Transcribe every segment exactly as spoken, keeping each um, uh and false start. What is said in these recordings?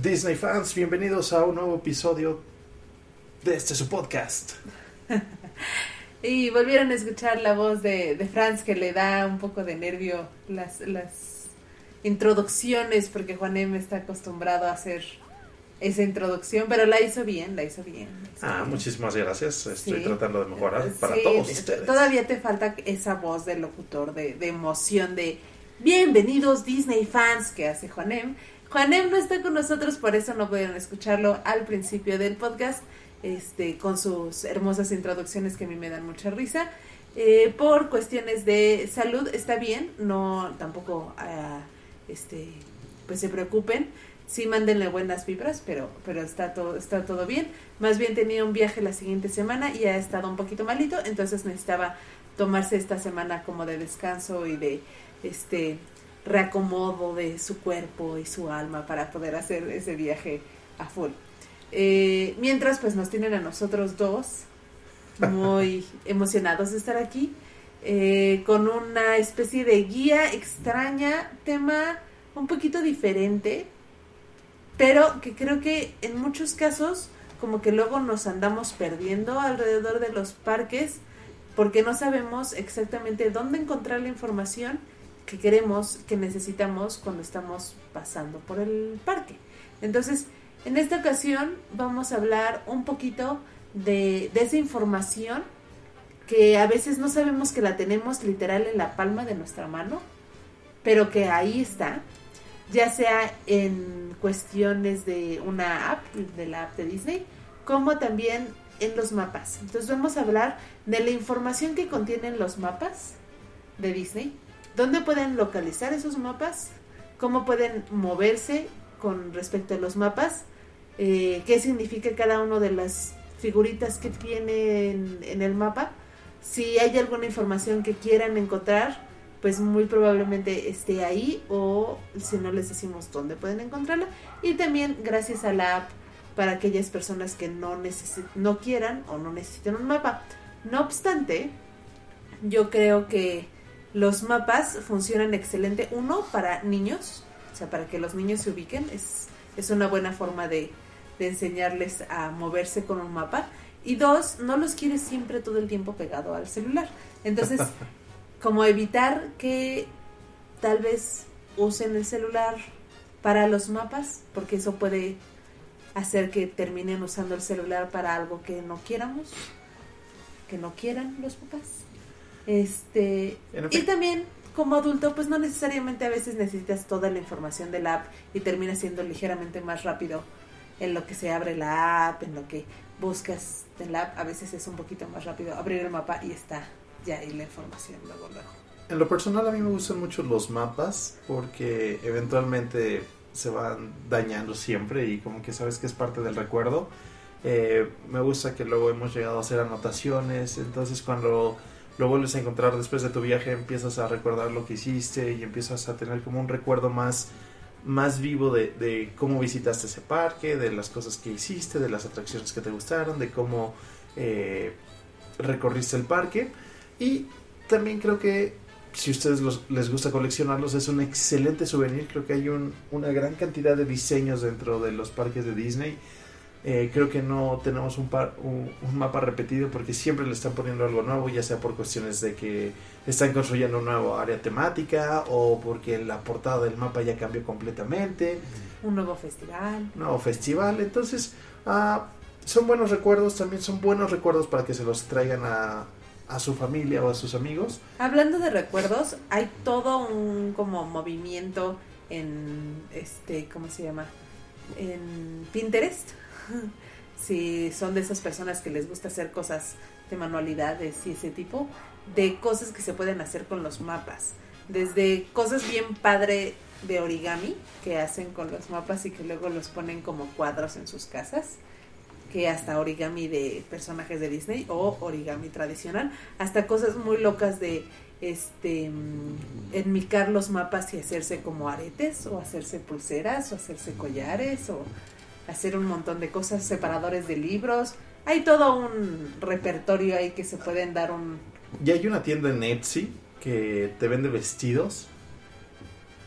Disney fans, bienvenidos a un nuevo episodio de este su podcast. Y volvieron a escuchar la voz de, de Franz, que le da un poco de nervio las, las introducciones, porque Juanem está acostumbrado a hacer esa introducción, pero la hizo bien, la hizo bien. La hizo ah, bien. Muchísimas gracias, estoy Sí. tratando de mejorar para Sí, todos ustedes. Todavía te falta esa voz del locutor, de, de emoción, de bienvenidos Disney fans, que hace Juanem. Juanem no está con nosotros, por eso no pudieron escucharlo al principio del podcast, este, con sus hermosas introducciones que a mí me dan mucha risa. Eh, por cuestiones de salud está bien, no tampoco uh, este, pues se preocupen. Sí, mándenle buenas vibras, pero pero está todo está todo bien. Más bien tenía un viaje la siguiente semana y ha estado un poquito malito, entonces necesitaba tomarse esta semana como de descanso y de este reacomodo de su cuerpo y su alma para poder hacer ese viaje a full. Eh, mientras pues nos tienen a nosotros dos muy emocionados de estar aquí, eh, con una especie de guía extraña, tema un poquito diferente, pero que creo que en muchos casos como que luego nos andamos perdiendo alrededor de los parques porque no sabemos exactamente dónde encontrar la información que queremos, que necesitamos cuando estamos pasando por el parque. Entonces, en esta ocasión vamos a hablar un poquito de, de esa información que a veces no sabemos que la tenemos literal en la palma de nuestra mano, pero que ahí está, ya sea en cuestiones de una app, de la app de Disney, como también en los mapas. Entonces vamos a hablar de la información que contienen los mapas de Disney, dónde pueden localizar esos mapas, cómo pueden moverse con respecto a los mapas, eh, qué significa cada una de las figuritas que tienen en el mapa. Si hay alguna información que quieran encontrar, pues muy probablemente esté ahí, o si no, les decimos dónde pueden encontrarla. Y también gracias a la app para aquellas personas que no necesit- no quieran o no necesiten un mapa. No obstante, yo creo que los mapas funcionan excelente, uno, para niños, o sea, para que los niños se ubiquen, es, es una buena forma de, de enseñarles a moverse con un mapa. Y dos, no los quieres siempre todo el tiempo pegado al celular. Entonces, como evitar que tal vez usen el celular para los mapas, porque eso puede hacer que terminen usando el celular para algo que no quieramos, que no quieran los papás. Este, y también como adulto, pues no necesariamente a veces necesitas toda la información de la app y termina siendo ligeramente más rápido en lo que se abre la app, en lo que buscas en la app. A veces es un poquito más rápido abrir el mapa y está ya ahí la información luego, luego. En lo personal a mí me gustan mucho los mapas porque eventualmente se van dañando siempre y como que sabes que es parte del recuerdo. Eh, me gusta que luego hemos llegado a hacer anotaciones, entonces cuando lo vuelves a encontrar después de tu viaje empiezas a recordar lo que hiciste y empiezas a tener como un recuerdo más, más vivo de, de cómo visitaste ese parque, de las cosas que hiciste, de las atracciones que te gustaron, de cómo eh, recorriste el parque. Y también creo que si a ustedes los, les gusta coleccionarlos, es un excelente souvenir. Creo que hay un, una gran cantidad de diseños dentro de los parques de Disney. Eh, creo que no tenemos un, par, un, un mapa repetido porque siempre le están poniendo algo nuevo, ya sea por cuestiones de que están construyendo una nueva área temática o porque la portada del mapa ya cambió completamente. Un nuevo festival. Un nuevo festival. Entonces, uh, son buenos recuerdos, también son buenos recuerdos para que se los traigan a... a su familia o a sus amigos. Hablando de recuerdos, hay todo un como movimiento en este, ¿cómo se llama? En Pinterest. Si son de esas personas que les gusta hacer cosas de manualidades y ese tipo de cosas que se pueden hacer con los mapas, desde cosas bien padre de origami que hacen con los mapas y que luego los ponen como cuadros en sus casas, que hasta origami de personajes de Disney o origami tradicional, hasta cosas muy locas de este enmicar los mapas y hacerse como aretes o hacerse pulseras o hacerse collares o hacer un montón de cosas, separadores de libros. Hay todo un repertorio ahí que se pueden dar un... Ya hay una tienda en Etsy que te vende vestidos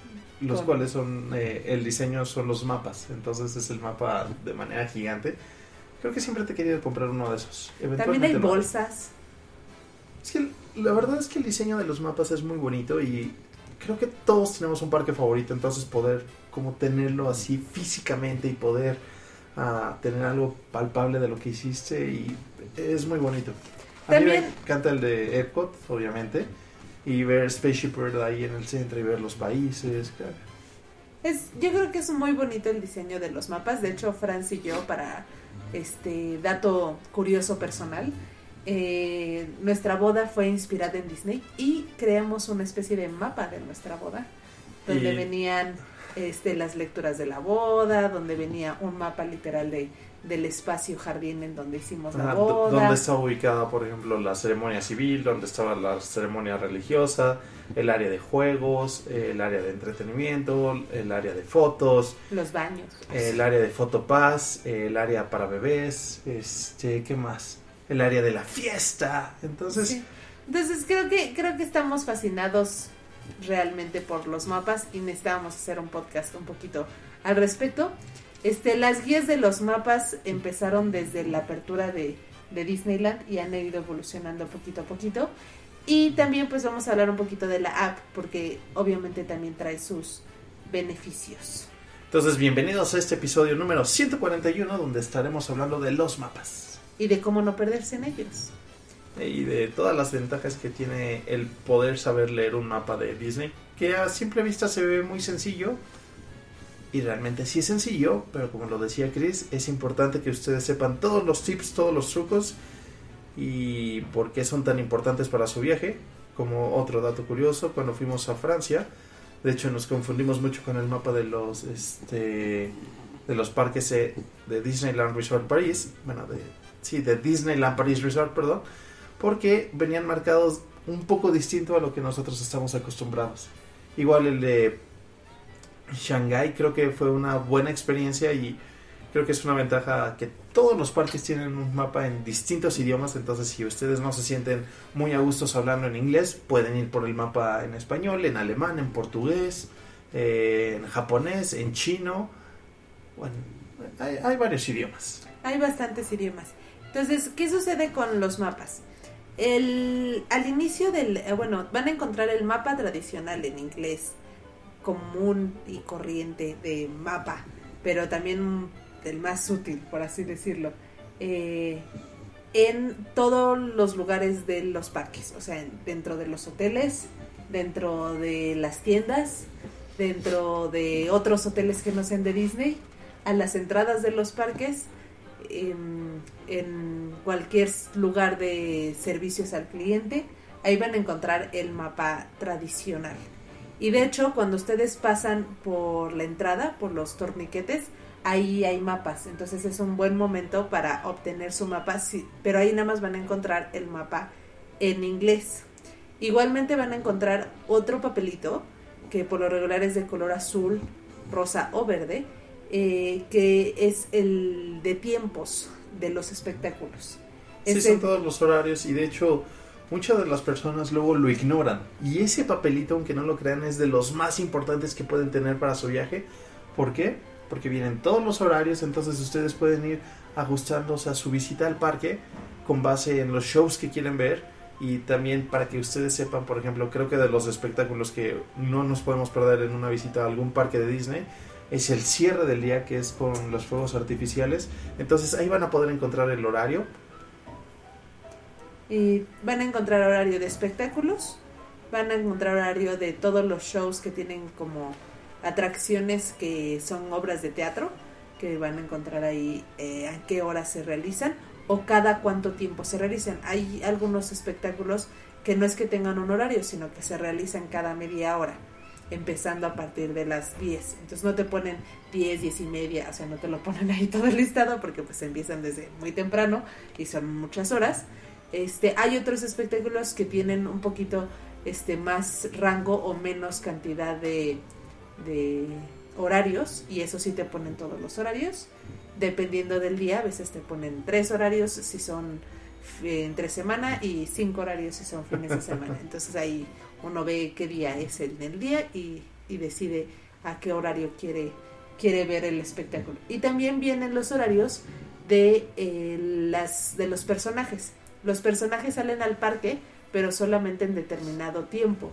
los Con... cuales son, eh, el diseño son los mapas, entonces es el mapa de manera gigante. Creo que siempre te he querido comprar uno de esos. También hay bolsas. Es que la verdad es que el diseño de los mapas es muy bonito y creo que todos tenemos un parque favorito, entonces poder como tenerlo así físicamente y poder uh, tener algo palpable de lo que hiciste y es muy bonito. A También... mí me encanta el de Epcot, obviamente, y ver Spaceship Earth ahí en el centro y ver los países, claro. Es, yo creo que es muy bonito el diseño de los mapas. De hecho, Franz y yo, para este dato curioso personal, eh, nuestra boda fue inspirada en Disney y creamos una especie de mapa de nuestra boda, donde y... venían este, las lecturas de la boda, donde venía un mapa literal de del espacio jardín en donde hicimos la ah, boda. Donde estaba ubicada, por ejemplo, la ceremonia civil, donde estaba la ceremonia religiosa, el área de juegos, el área de entretenimiento, el área de fotos, los baños, el área de fotopass, el área para bebés, este, ¿qué más? El área de la fiesta. Entonces, sí. Entonces creo que creo que estamos fascinados realmente por los mapas y necesitábamos hacer un podcast un poquito al respecto. Este, las guías de los mapas empezaron desde la apertura de, de Disneyland y han ido evolucionando poquito a poquito. Y también pues vamos a hablar un poquito de la app, porque obviamente también trae sus beneficios. Entonces, bienvenidos a este episodio número ciento cuarenta y uno, donde estaremos hablando de los mapas. Y de cómo no perderse en ellos. Y de todas las ventajas que tiene el poder saber leer un mapa de Disney, que a simple vista se ve muy sencillo. Y realmente sí es sencillo, pero como lo decía Chris, es importante que ustedes sepan todos los tips, todos los trucos y por qué son tan importantes para su viaje. Como otro dato curioso, cuando fuimos a Francia, de hecho nos confundimos mucho con el mapa de los este de los parques de Disneyland Resort Paris, bueno, de sí, de Disneyland Paris Resort, perdón, porque venían marcados un poco distinto a lo que nosotros estamos acostumbrados. Igual el de Shanghái creo que fue una buena experiencia y creo que es una ventaja que todos los parques tienen un mapa en distintos idiomas, entonces si ustedes no se sienten muy a gustos hablando en inglés, pueden ir por el mapa en español, en alemán, en portugués, eh, en japonés, en chino, bueno, hay, hay varios idiomas. Hay bastantes idiomas. Entonces, ¿qué sucede con los mapas? El, al inicio del, bueno, van a encontrar el mapa tradicional en inglés, común y corriente de mapa, pero también el más útil, por así decirlo, eh, en todos los lugares de los parques, o sea, dentro de los hoteles, dentro de las tiendas, dentro de otros hoteles que no sean de Disney, a las entradas de los parques, en, en cualquier lugar de servicios al cliente, ahí van a encontrar el mapa tradicional. Y de hecho, cuando ustedes pasan por la entrada, por los torniquetes, ahí hay mapas. Entonces es un buen momento para obtener su mapa, sí, pero ahí nada más van a encontrar el mapa en inglés. Igualmente van a encontrar otro papelito, que por lo regular es de color azul, rosa o verde, eh, que es el de tiempos de los espectáculos. Sí, es son el... todos los horarios y de hecho muchas de las personas luego lo ignoran. Y ese papelito, aunque no lo crean, es de los más importantes que pueden tener para su viaje. ¿Por qué? Porque vienen todos los horarios, entonces ustedes pueden ir ajustándose a su visita al parque con base en los shows que quieren ver. Y también para que ustedes sepan, por ejemplo, creo que de los espectáculos que no nos podemos perder en una visita a algún parque de Disney es el cierre del día, que es con los fuegos artificiales. Entonces ahí van a poder encontrar el horario. Y van a encontrar horario de espectáculos, van a encontrar horario de todos los shows que tienen como atracciones que son obras de teatro, que van a encontrar ahí eh, a qué horas se realizan o cada cuánto tiempo se realizan. Hay algunos espectáculos que no es que tengan un horario, sino que se realizan cada media hora, empezando a partir de las diez. Entonces no te ponen diez, diez y media, o sea, no te lo ponen ahí todo el listado porque pues empiezan desde muy temprano y son muchas horas. Este, hay otros espectáculos que tienen un poquito este, más rango o menos cantidad de, de horarios, y eso sí te ponen todos los horarios. Dependiendo del día, a veces te ponen tres horarios si son eh, entre semana y cinco horarios si son fines de semana. Entonces ahí uno ve qué día es el del día y, y decide a qué horario quiere, quiere ver el espectáculo. Y también vienen los horarios de, eh, las, de los personajes. Los personajes salen al parque, pero solamente en determinado tiempo.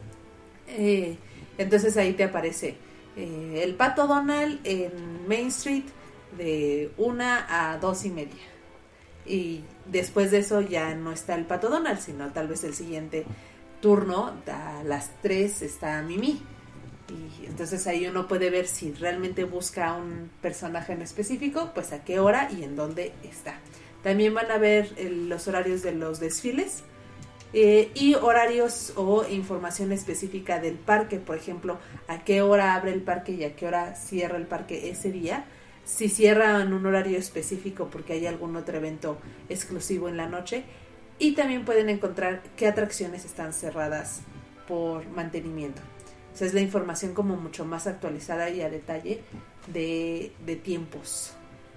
Eh, entonces ahí te aparece eh, el Pato Donald en Main Street de una a dos y media. Y después de eso ya no está el Pato Donald, sino tal vez el siguiente turno, a las tres está Mimi. Y entonces ahí uno puede ver si realmente busca un personaje en específico, pues a qué hora y en dónde está. También van a ver el, los horarios de los desfiles eh, y horarios o información específica del parque, por ejemplo, a qué hora abre el parque y a qué hora cierra el parque ese día. Si cierra en un horario específico porque hay algún otro evento exclusivo en la noche. Y también pueden encontrar qué atracciones están cerradas por mantenimiento. O sea, es la información como mucho más actualizada y a detalle de, de tiempos.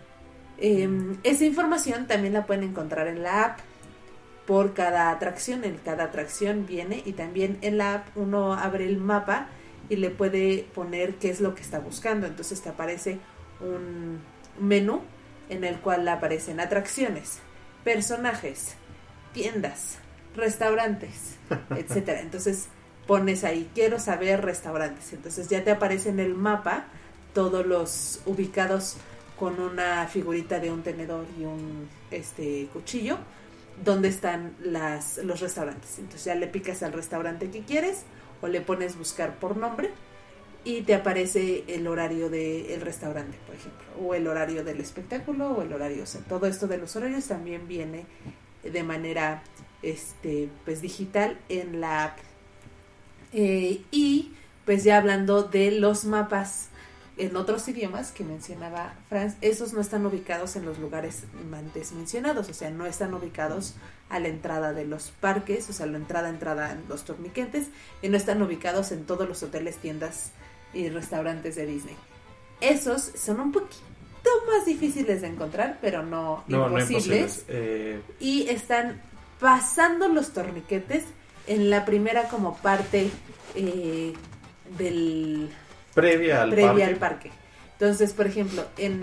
Eh, esa información también la pueden encontrar en la app por cada atracción. En cada atracción viene, y también en la app uno abre el mapa y le puede poner qué es lo que está buscando. Entonces te aparece un menú en el cual aparecen atracciones, personajes, tiendas, restaurantes, etcétera. Entonces pones ahí, quiero saber restaurantes. Entonces ya te aparece en el mapa todos los ubicados con una figurita de un tenedor y un este cuchillo, donde están las los restaurantes. Entonces ya le picas al restaurante que quieres o le pones buscar por nombre y te aparece el horario del restaurante, por ejemplo, o el horario del espectáculo o el horario, o sea, todo esto de los horarios también viene de manera este pues digital en la app. Eh, y pues ya hablando de los mapas en otros idiomas que mencionaba Franz, esos no están ubicados en los lugares antes mencionados, o sea, no están ubicados a la entrada de los parques, o sea, la entrada, entrada en los torniquetes, y no están ubicados en todos los hoteles, tiendas y restaurantes de Disney. Esos son un poquito más difíciles de encontrar, pero no, no imposibles, no imposibles. Eh... y están pasando los torniquetes en la primera como parte eh, del previa al previa parque. al parque. Entonces, por ejemplo, en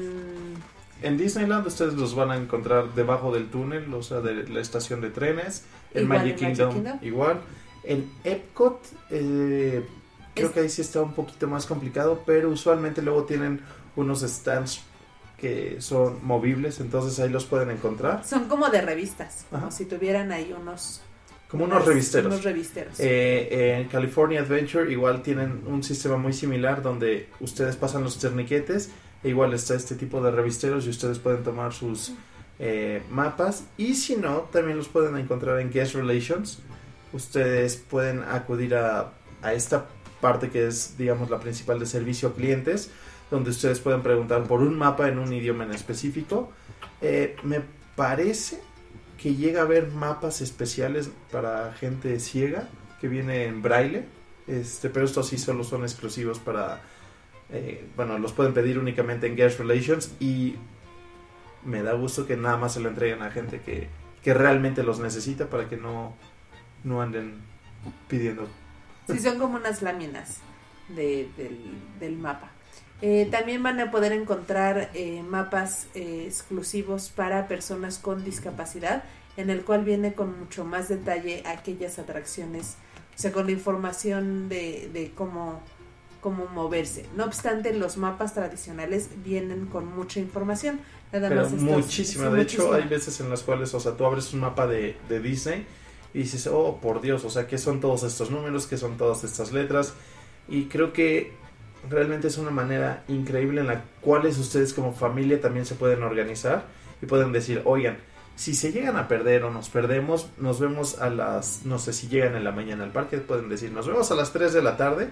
en Disneyland ustedes los van a encontrar debajo del túnel, o sea, de la estación de trenes. En igual, Magic, en Magic Kingdom, Kingdom igual. En Epcot eh, creo es... que ahí sí está un poquito más complicado, pero usualmente luego tienen unos stands que son movibles, entonces ahí los pueden encontrar. Son como de revistas, como Ajá. si tuvieran ahí unos como unos revisteros. Unos revisteros. Eh, en California Adventure igual tienen un sistema muy similar donde ustedes pasan los torniquetes e igual está este tipo de revisteros y ustedes pueden tomar sus eh, mapas, y si no, también los pueden encontrar en Guest Relations. Ustedes pueden acudir a, a esta parte que es, digamos, la principal de servicio a clientes, donde ustedes pueden preguntar por un mapa en un idioma en específico. Eh, me parece que llega a haber mapas especiales para gente ciega que viene en braille, este, pero estos sí solo son exclusivos para, eh, bueno, los pueden pedir únicamente en Guest Relations, y me da gusto que nada más se lo entreguen a gente que, que realmente los necesita para que no, no anden pidiendo. Sí, son como unas láminas de, del, del mapa. Eh, también van a poder encontrar eh, mapas eh, exclusivos para personas con discapacidad, en el cual viene con mucho más detalle aquellas atracciones, o sea, con la información de, de cómo, cómo moverse. No obstante, los mapas tradicionales vienen con mucha información. Nada Pero más estos, muchísima, sí, de muchísima. hecho hay veces en las cuales, o sea, tú abres un mapa de, de Disney y dices, oh, por Dios, o sea, ¿qué son todos estos números? ¿Qué son todas estas letras? Y creo que realmente es una manera increíble en la cual ustedes como familia también se pueden organizar y pueden decir, oigan, si se llegan a perder o nos perdemos, nos vemos a las, no sé si llegan en la mañana al parque, pueden decir, nos vemos a las tres de la tarde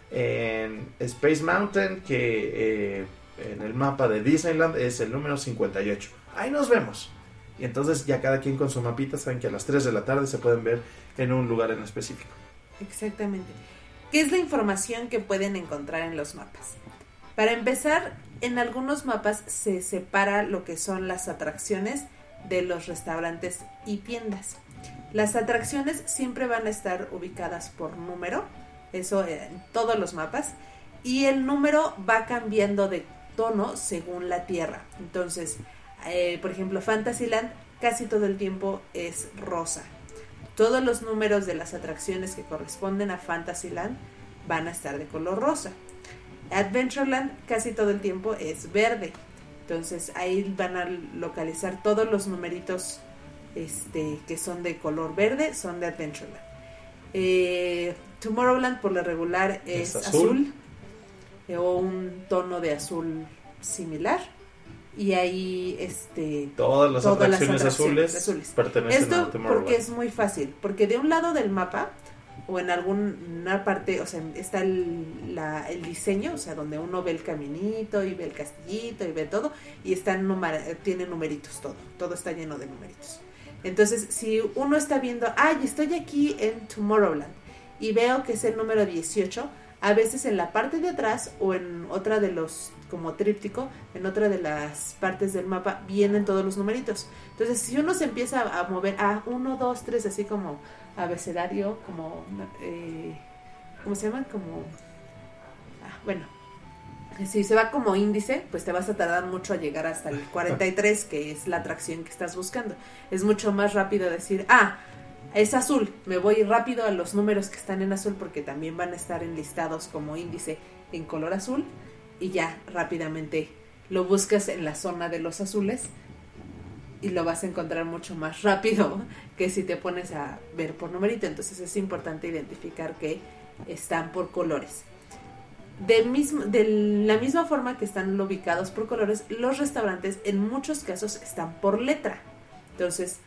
en Space Mountain, que eh, en el mapa de Disneyland es el número cincuenta y ocho. Ahí nos vemos. Y entonces ya cada quien con su mapita saben que a las tres de la tarde se pueden ver en un lugar en específico. Exactamente. ¿Qué es la información que pueden encontrar en los mapas? Para empezar, en algunos mapas se separa lo que son las atracciones de los restaurantes y tiendas. Las atracciones siempre van a estar ubicadas por número, eso en todos los mapas, y el número va cambiando de tono según la tierra. Entonces, eh, por ejemplo, Fantasyland casi todo el tiempo es rosa. Todos los números de las atracciones que corresponden a Fantasyland van a estar de color rosa. Adventureland casi todo el tiempo es verde. Entonces ahí van a localizar todos los numeritos este, que son de color verde, son de Adventureland. Eh, Tomorrowland por lo regular es, es azul, azul eh, o un tono de azul similar. Y ahí este todas las, todas atracciones, las atracciones azules, azules pertenecen Esto a Tomorrowland. Porque es muy fácil, porque de un lado del mapa o en alguna parte, o sea, está el, la, el diseño, o sea, donde uno ve el caminito y ve el castillito y ve todo, y están numer- tiene numeritos todo, todo está lleno de numeritos. Entonces, si uno está viendo, ay, estoy aquí en Tomorrowland y veo que es el número dieciocho, a veces en la parte de atrás o en otra de los, como tríptico, en otra de las partes del mapa vienen todos los numeritos. Entonces, si uno se empieza a mover a uno, dos, tres, así como abecedario, como, eh, ¿cómo se llaman? Como, ah, bueno, si se va como índice, pues te vas a tardar mucho a llegar hasta el cuarenta y tres, que es la atracción que estás buscando. Es mucho más rápido decir, ah, es azul, me voy rápido a los números que están en azul porque también van a estar enlistados como índice en color azul, y ya rápidamente lo buscas en la zona de los azules y lo vas a encontrar mucho más rápido que si te pones a ver por numerito. Entonces es importante identificar que están por colores. De, mismo, de la misma forma que están ubicados por colores, los restaurantes en muchos casos están por letra. Entonces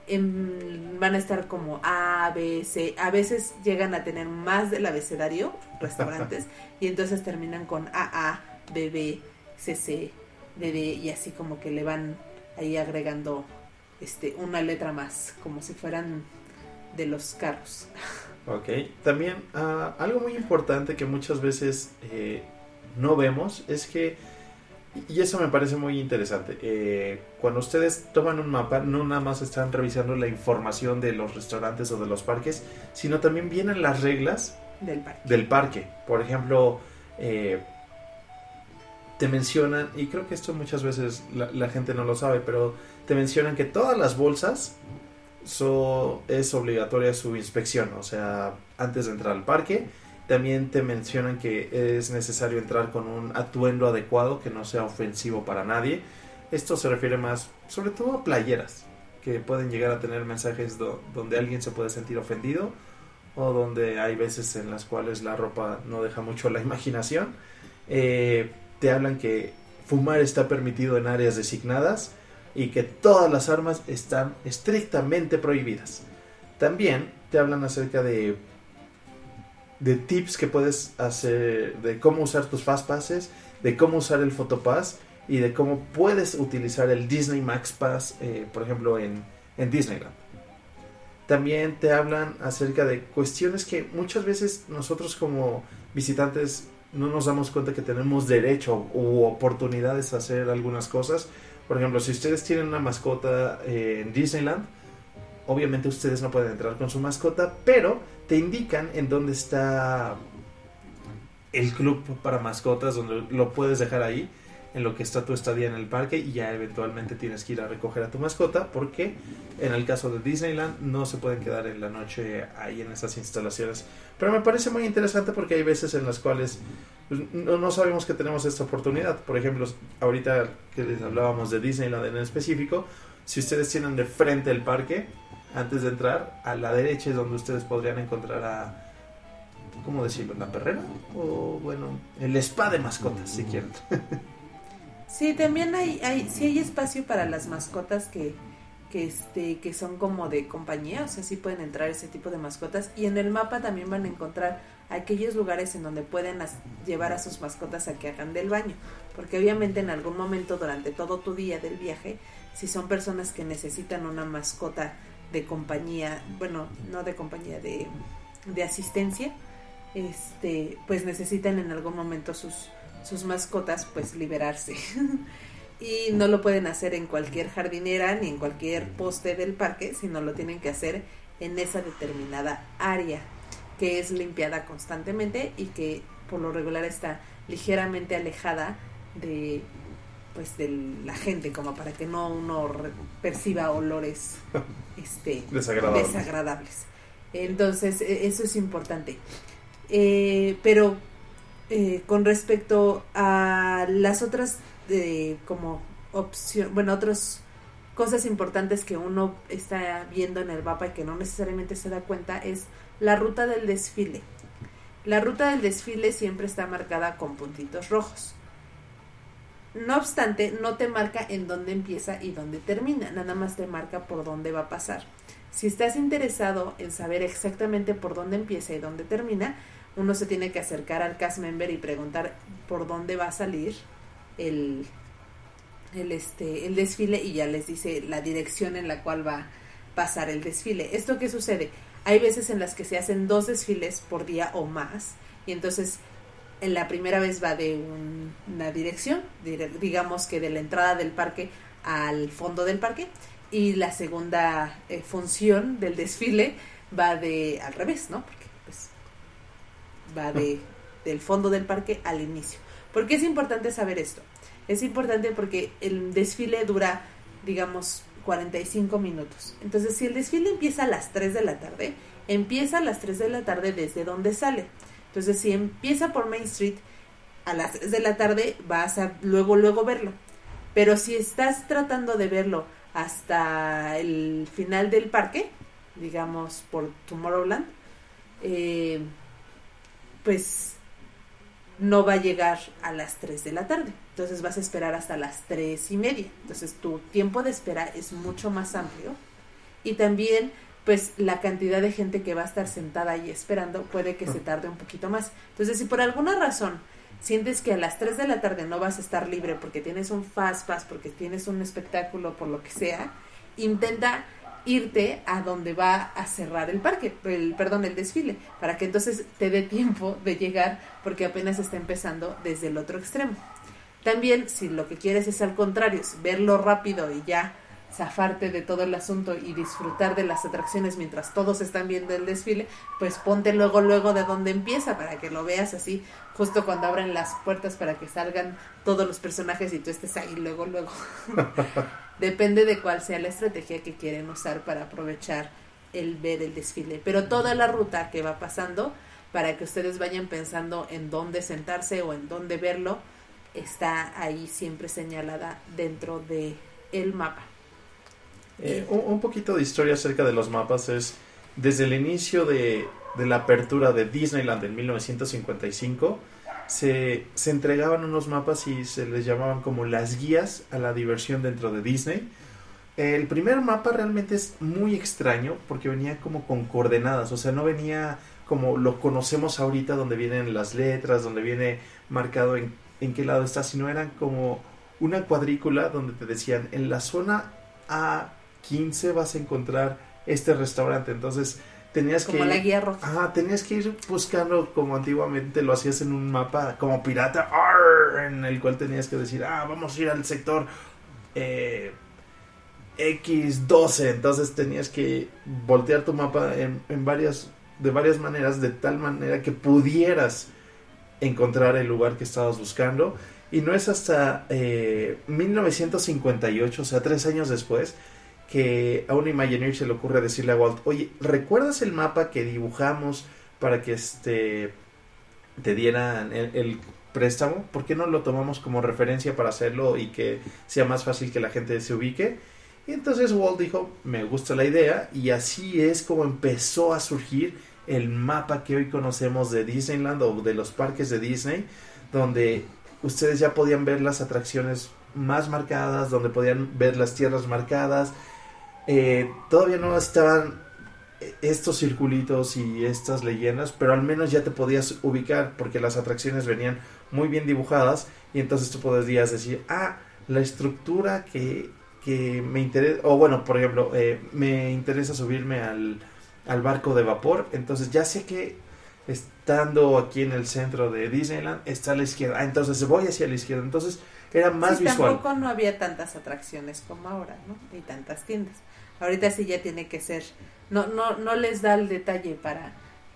en, van a estar como A, B, C. A veces llegan a tener más del abecedario restaurantes y entonces terminan con A A, B B, C C, D D, y así como que le van ahí agregando este una letra más, como si fueran de los carros. Ok, también uh, algo muy importante que muchas veces eh, no vemos es que, y eso me parece muy interesante, eh, cuando ustedes toman un mapa no nada más están revisando la información de los restaurantes o de los parques, sino también vienen las reglas del parque. Del parque. Por ejemplo, eh, te mencionan, y creo que esto muchas veces la, la gente no lo sabe, pero te mencionan que todas las bolsas So, es obligatoria su inspección, o sea, antes de entrar al parque. También te mencionan que es necesario entrar con un atuendo adecuado que no sea ofensivo para nadie. Esto se refiere más, sobre todo a playeras, que pueden llegar a tener mensajes do, donde alguien se puede sentir ofendido, o donde hay veces en las cuales la ropa no deja mucho la imaginación. Eh, te hablan que fumar está permitido en áreas designadas y que todas las armas están estrictamente prohibidas. También te hablan acerca de de tips que puedes hacer, de cómo usar tus Fast Passes, de cómo usar el Photopass y de cómo puedes utilizar el Disney Max Pass, eh, por ejemplo en, en Disneyland. También te hablan acerca de cuestiones que muchas veces nosotros como visitantes no nos damos cuenta que tenemos derecho u oportunidades a hacer algunas cosas. Por ejemplo, si ustedes tienen una mascota eh, en Disneyland, obviamente ustedes no pueden entrar con su mascota, pero te indican en dónde está el club para mascotas, donde lo puedes dejar ahí, en lo que está tu estadía en el parque, y ya eventualmente tienes que ir a recoger a tu mascota, porque en el caso de Disneyland no se pueden quedar en la noche ahí en esas instalaciones. Pero me parece muy interesante porque hay veces en las cuales no, no sabemos que tenemos esta oportunidad. Por ejemplo, ahorita que les hablábamos de Disneyland en específico, si ustedes tienen de frente el parque, antes de entrar, a la derecha es donde ustedes podrían encontrar a, ¿cómo decirlo? ¿La perrera? O bueno, el spa de mascotas, si quieren. Sí, también hay, hay, sí hay espacio para las mascotas que, que, este, que son como de compañía, o sea, sí pueden entrar ese tipo de mascotas, y en el mapa también van a encontrar aquellos lugares en donde pueden as, llevar a sus mascotas a que hagan del baño, porque obviamente en algún momento durante todo tu día del viaje, si son personas que necesitan una mascota de compañía, bueno, no de compañía, de, de asistencia, este, pues necesitan en algún momento sus sus mascotas pues liberarse y no lo pueden hacer en cualquier jardinera ni en cualquier poste del parque, sino lo tienen que hacer en esa determinada área que es limpiada constantemente y que por lo regular está ligeramente alejada de pues de la gente, como para que no uno re- perciba olores este desagradables. desagradables. Entonces eso es importante. Eh, pero eh, con respecto a las otras eh, como opción, bueno, otras cosas importantes que uno está viendo en el mapa y que no necesariamente se da cuenta es la ruta del desfile. La ruta del desfile siempre está marcada con puntitos rojos. No obstante, no te marca en dónde empieza y dónde termina, nada más te marca por dónde va a pasar. Si estás interesado en saber exactamente por dónde empieza y dónde termina, uno se tiene que acercar al cast member y preguntar por dónde va a salir el, el, este, el desfile, y ya les dice la dirección en la cual va a pasar el desfile. ¿Esto qué sucede? Hay veces en las que se hacen dos desfiles por día o más, y entonces en la primera vez va de un, una dirección, digamos que de la entrada del parque al fondo del parque, y la segunda eh, función del desfile va de al revés, ¿no? Porque pues va de del fondo del parque al inicio. ¿Por qué es importante saber esto? Es importante porque el desfile dura, digamos, cuarenta y cinco minutos. Entonces, si el desfile empieza a las tres de la tarde, empieza a las tres de la tarde desde donde sale. Entonces, si empieza por Main Street a las tres de la tarde, vas a luego, luego verlo. Pero si estás tratando de verlo hasta el final del parque, digamos por Tomorrowland, eh, pues no va a llegar a las tres de la tarde. Entonces vas a esperar hasta las tres y media. Entonces tu tiempo de espera es mucho más amplio. Y también pues la cantidad de gente que va a estar sentada ahí esperando puede que se tarde un poquito más. Entonces, si por alguna razón sientes que a las tres de la tarde no vas a estar libre porque tienes un fast pass, porque tienes un espectáculo, por lo que sea, intenta irte a donde va a cerrar el parque, el, perdón, el desfile, para que entonces te dé tiempo de llegar, porque apenas está empezando desde el otro extremo. También, si lo que quieres es al contrario, es verlo rápido y ya zafarte de todo el asunto y disfrutar de las atracciones mientras todos están viendo el desfile, pues ponte luego luego de donde empieza para que lo veas así justo cuando abren las puertas para que salgan todos los personajes y tú estés ahí luego luego. Depende de cuál sea la estrategia que quieren usar para aprovechar el ver el desfile, pero toda la ruta que va pasando, para que ustedes vayan pensando en dónde sentarse o en dónde verlo, está ahí siempre señalada dentro de el mapa. Eh, un, un poquito de historia acerca de los mapas es, desde el inicio de, de la apertura de Disneyland en mil novecientos cincuenta y cinco, se, se entregaban unos mapas y se les llamaban como las guías a la diversión dentro de Disney. El primer mapa realmente es muy extraño porque venía como con coordenadas, o sea, no venía como lo conocemos ahorita, donde vienen las letras, donde viene marcado en, en qué lado está, sino eran como una cuadrícula donde te decían, en la zona A quince vas a encontrar este restaurante. Entonces tenías como que la guía roja. Ajá, tenías que ir buscando como antiguamente lo hacías en un mapa como pirata, arr, en el cual tenías que decir, ah, vamos a ir al sector eh, equis doce. Entonces tenías que voltear tu mapa en, en varias de varias maneras, de tal manera que pudieras encontrar el lugar que estabas buscando. Y no es hasta eh, mil novecientos cincuenta y ocho, o sea, tres años después, que a un Imagineer se le ocurre decirle a Walt, oye, ¿recuerdas el mapa que dibujamos para que este te dieran el, el préstamo? ¿Por qué no lo tomamos como referencia para hacerlo y que sea más fácil que la gente se ubique? Y entonces Walt dijo, me gusta la idea, y así es como empezó a surgir el mapa que hoy conocemos de Disneyland o de los parques de Disney, donde ustedes ya podían ver las atracciones más marcadas, donde podían ver las tierras marcadas. Eh, todavía no estaban estos circulitos y estas leyendas, pero al menos ya te podías ubicar porque las atracciones venían muy bien dibujadas, y entonces tú podías decir, ah, la estructura que, que me interesa, o bueno, por ejemplo, eh, me interesa subirme al, al barco de vapor, entonces ya sé que estando aquí en el centro de Disneyland está a la izquierda, ah, entonces voy hacia la izquierda. Entonces era más sí, visual. Tampoco no había tantas atracciones como ahora, ¿no? Ni tantas tiendas. Ahorita sí ya tiene que ser, no no no les da el detalle para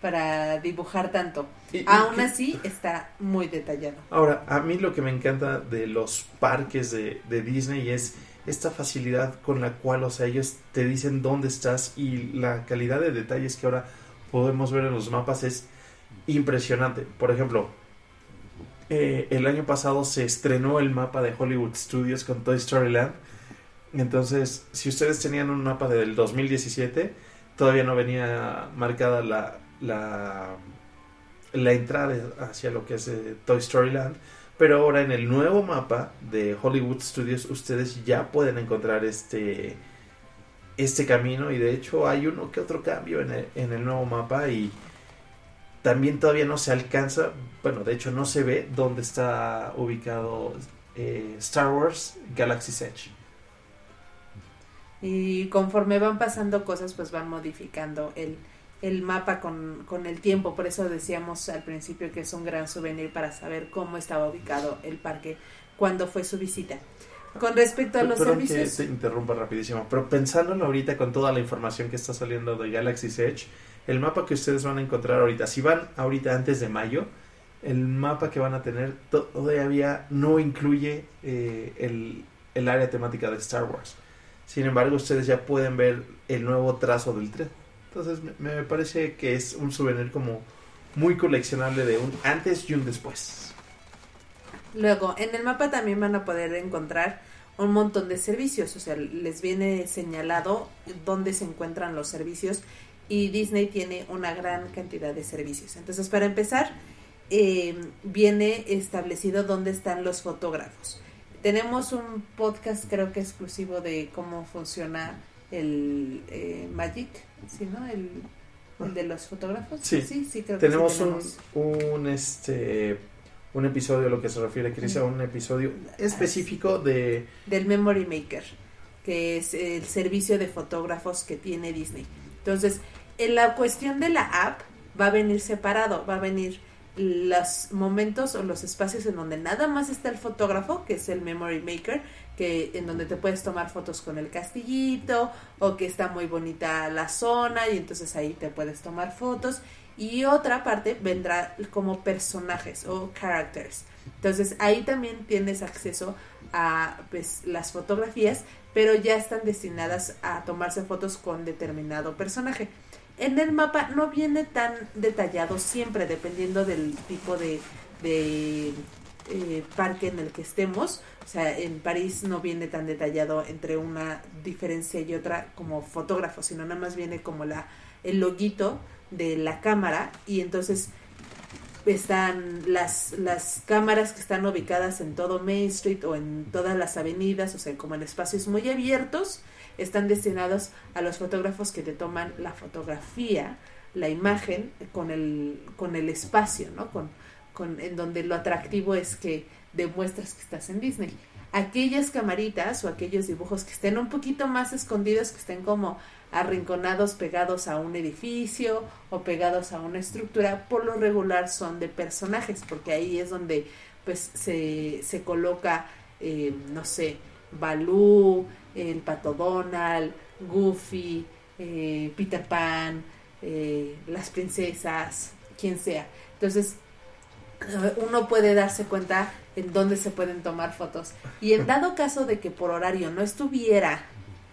para dibujar tanto. Y, y Aún que, así está muy detallado. Ahora, a mí lo que me encanta de los parques de, de Disney es esta facilidad con la cual, o sea, ellos te dicen dónde estás, y la calidad de detalles que ahora podemos ver en los mapas es impresionante. Por ejemplo, eh, el año pasado se estrenó el mapa de Hollywood Studios con Toy Story Land. Entonces, si ustedes tenían un mapa del dos mil diecisiete, todavía no venía marcada la, la, la entrada hacia lo que es eh, Toy Story Land. Pero ahora en el nuevo mapa de Hollywood Studios ustedes ya pueden encontrar este, este camino, y de hecho hay uno que otro cambio en el, en el nuevo mapa, y también todavía no se alcanza, bueno, de hecho no se ve dónde está ubicado eh, Star Wars Galaxy's Edge. Y conforme van pasando cosas, pues van modificando el, el mapa con, con el tiempo. Por eso decíamos al principio que es un gran souvenir para saber cómo estaba ubicado el parque cuando fue su visita. Con respecto a los Perdón servicios... que te interrumpa rapidísimo, pero pensándolo ahorita con toda la información que está saliendo de Galaxy's Edge, el mapa que ustedes van a encontrar ahorita, si van ahorita antes de mayo, el mapa que van a tener todavía no incluye eh, el, el área temática de Star Wars. Sin embargo, ustedes ya pueden ver el nuevo trazo del tren. Entonces me, me parece que es un souvenir como muy coleccionable de un antes y un después. Luego, en el mapa también van a poder encontrar un montón de servicios. O sea, les viene señalado dónde se encuentran los servicios, y Disney tiene una gran cantidad de servicios. Entonces, para empezar, eh, viene establecido dónde están los fotógrafos. Tenemos un podcast, creo que exclusivo, de cómo funciona el eh, Magic, ¿sí, no? El, el de los fotógrafos. Sí, sí, sí creo tenemos, que sí tenemos un, un este un episodio a lo que se refiere, Cris, a un episodio específico de del Memory Maker, que es el servicio de fotógrafos que tiene Disney. Entonces, en la cuestión de la app va a venir separado, va a venir los momentos o los espacios en donde nada más está el fotógrafo, que es el Memory Maker, que en donde te puedes tomar fotos con el castillito, o que está muy bonita la zona y entonces ahí te puedes tomar fotos, y otra parte vendrá como personajes o characters. Entonces ahí también tienes acceso a pues las fotografías, pero ya están destinadas a tomarse fotos con determinado personaje. En el mapa no viene tan detallado siempre, dependiendo del tipo de, de eh, parque en el que estemos. O sea, en París no viene tan detallado entre una diferencia y otra como fotógrafo, sino nada más viene como la el loguito de la cámara, y entonces están las, las cámaras que están ubicadas en todo Main Street o en todas las avenidas, o sea, como en espacios muy abiertos, están destinados a los fotógrafos que te toman la fotografía, la imagen con el con el espacio, ¿no? Con, con en donde lo atractivo es que demuestras que estás en Disney. Aquellas camaritas o aquellos dibujos que estén un poquito más escondidos, que estén como arrinconados, pegados a un edificio o pegados a una estructura, por lo regular son de personajes, porque ahí es donde pues se, se coloca, eh, no sé, Baloo, el Pato Donald, Goofy, eh, Peter Pan, eh, las princesas, quien sea. Entonces uno puede darse cuenta en dónde se pueden tomar fotos, y en dado caso de que por horario no estuviera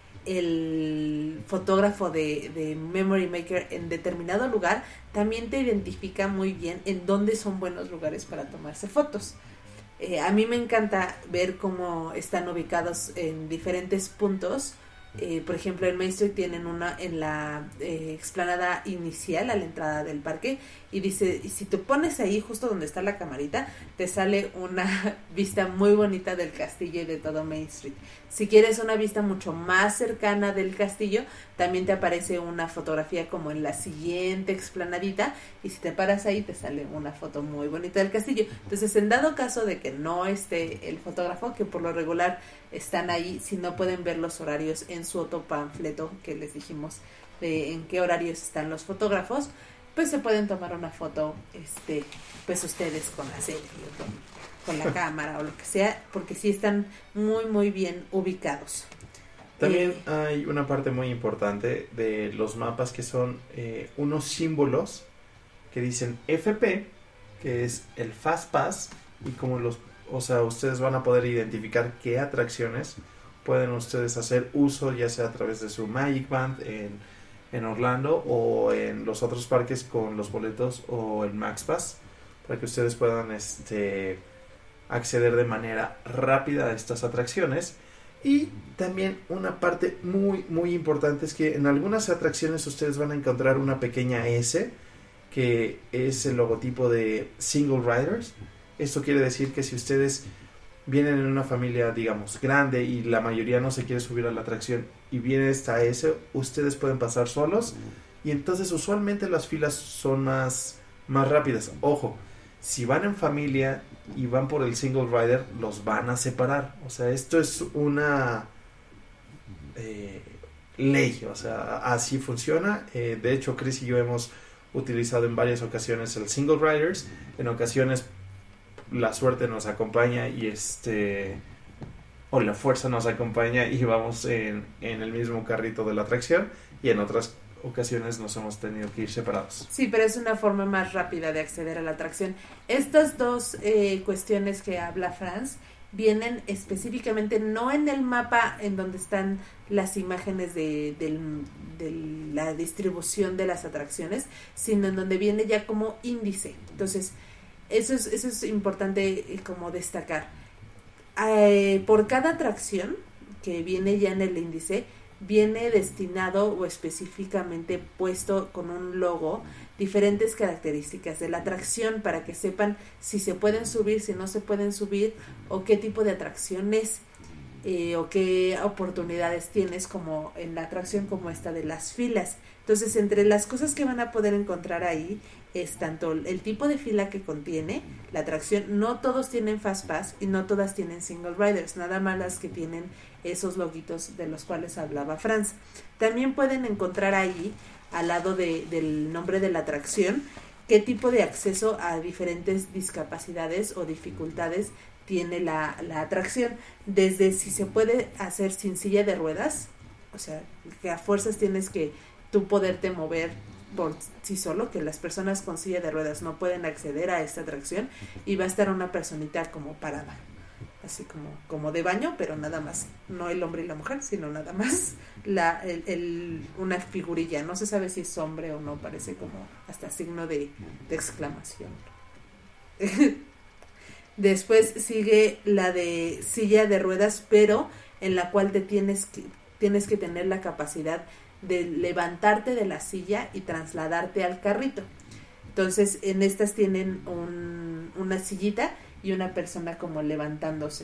el fotógrafo de, de Memory Maker en determinado lugar, también te identifica muy bien en dónde son buenos lugares para tomarse fotos. Eh, a mí me encanta ver cómo están ubicados en diferentes puntos. Eh, por ejemplo, en Main Street tienen una en la eh, explanada inicial a la entrada del parque, y dice, y si te pones ahí justo donde está la camarita, te sale una vista muy bonita del castillo y de todo Main Street. Si quieres una vista mucho más cercana del castillo, también te aparece una fotografía como en la siguiente explanadita, y si te paras ahí te sale una foto muy bonita del castillo. Entonces, en dado caso de que no esté el fotógrafo, que por lo regular están ahí, si no pueden ver los horarios en su otro panfleto que les dijimos de en qué horarios están los fotógrafos, pues se pueden tomar una foto, este, pues ustedes con la selfie o con, con la cámara o lo que sea, porque sí están muy muy bien ubicados. También eh, hay una parte muy importante de los mapas que son eh, unos símbolos que dicen F P, que es el Fast Pass, y como los, o sea, ustedes van a poder identificar qué atracciones pueden ustedes hacer uso, ya sea a través de su Magic Band en, en Orlando o en los otros parques con los boletos o el Max Pass, para que ustedes puedan este, acceder de manera rápida a estas atracciones. Y también una parte muy muy importante es que en algunas atracciones ustedes van a encontrar una pequeña S, que es el logotipo de Single Riders. Esto quiere decir que si ustedes vienen en una familia, digamos, grande y la mayoría no se quiere subir a la atracción y viene esta S, ustedes pueden pasar solos, y entonces usualmente las filas son más, más rápidas. Ojo, si van en familia y van por el Single Rider, los van a separar. O sea, esto es una eh, ley, o sea, así funciona. Eh, de hecho, Chris y yo hemos utilizado en varias ocasiones el Single Riders. En ocasiones la suerte nos acompaña y este o la fuerza nos acompaña y vamos en, en el mismo carrito de la atracción, y en otras ocasiones nos hemos tenido que ir separados. Sí, pero es una forma más rápida de acceder a la atracción. Estas dos eh, cuestiones que habla Franz vienen específicamente no en el mapa en donde están las imágenes de, de, de la distribución de las atracciones, sino en donde viene ya como índice. Entonces, eso es, eso es importante eh, como destacar. Eh, por cada atracción que viene ya en el índice, viene destinado o específicamente puesto con un logo diferentes características de la atracción, para que sepan si se pueden subir, si no se pueden subir, o qué tipo de atracción es, eh, o qué oportunidades tienes, como en la atracción como esta de las filas. Entonces, entre las cosas que van a poder encontrar ahí es tanto el tipo de fila que contiene la atracción. No todos tienen Fast Pass y no todas tienen Single Riders, nada más las que tienen esos loguitos de los cuales hablaba Franz. También pueden encontrar ahí, al lado de, del nombre de la atracción, qué tipo de acceso a diferentes discapacidades o dificultades tiene la, la atracción, desde si se puede hacer sin silla de ruedas, o sea, que a fuerzas tienes que tú poderte mover por sí solo, que las personas con silla de ruedas no pueden acceder a esta atracción, y va a estar una personita como parada, así como, como de baño, pero nada más, no el hombre y la mujer, sino nada más la, el, el, una figurilla. No se sabe si es hombre o no, parece como hasta signo de, de exclamación. Después sigue la de silla de ruedas, pero en la cual te tienes que, tienes que tener la capacidad de levantarte de la silla y trasladarte al carrito. Entonces, en estas tienen un, una sillita y una persona como levantándose.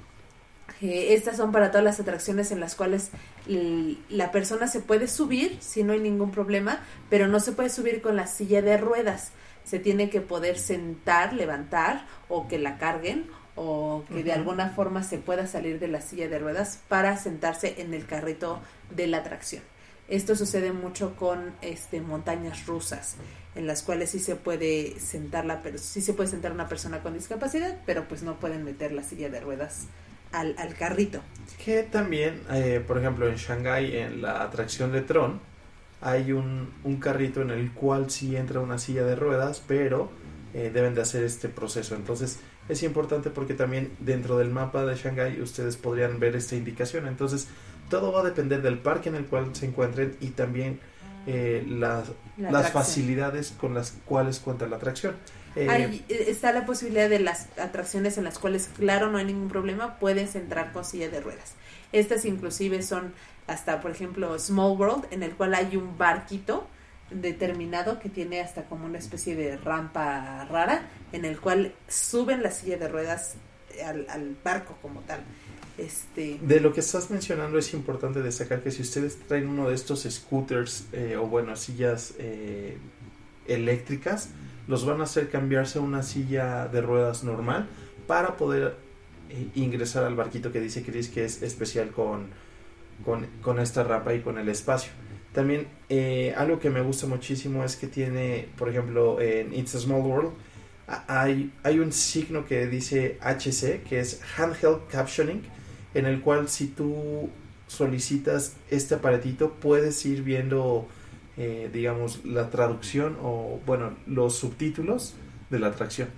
Eh, estas son para todas las atracciones en las cuales l- la persona se puede subir, si no hay ningún problema, pero no se puede subir con la silla de ruedas. Se tiene que poder sentar, levantar, o que la carguen, o que uh-huh. de alguna forma se pueda salir de la silla de ruedas para sentarse en el carrito de la atracción. Esto sucede mucho con este montañas rusas, en las cuales sí se puede sentar la, pero sí se puede sentar una persona con discapacidad, pero pues no pueden meter la silla de ruedas al, al carrito. Que también, eh, por ejemplo, en Shanghái, en la atracción de Tron, hay un, un carrito en el cual sí entra una silla de ruedas, pero eh, deben de hacer este proceso. Entonces es importante porque también dentro del mapa de Shanghái ustedes podrían ver esta indicación. Entonces todo va a depender del parque en el cual se encuentren y también eh, las, la las facilidades con las cuales cuenta la atracción. Eh, Ahí está la posibilidad de las atracciones en las cuales, claro, no hay ningún problema, puedes entrar con silla de ruedas. Estas inclusive son hasta, por ejemplo, Small World, en el cual hay un barquito determinado que tiene hasta como una especie de rampa rara, en el cual suben la silla de ruedas al, al barco como tal. Este... De lo que estás mencionando es importante destacar que si ustedes traen uno de estos scooters eh, o bueno, sillas eh, eléctricas, los van a hacer cambiarse a una silla de ruedas normal para poder eh, ingresar al barquito que dice Chris que es especial con, con, con esta rampa y con el espacio. También eh, algo que me gusta muchísimo es que tiene, por ejemplo, en It's a Small World hay, hay un signo que dice H C, que es Handheld Captioning, en el cual si tú solicitas este aparatito puedes ir viendo eh, digamos, la traducción o, bueno, los subtítulos de la atracción.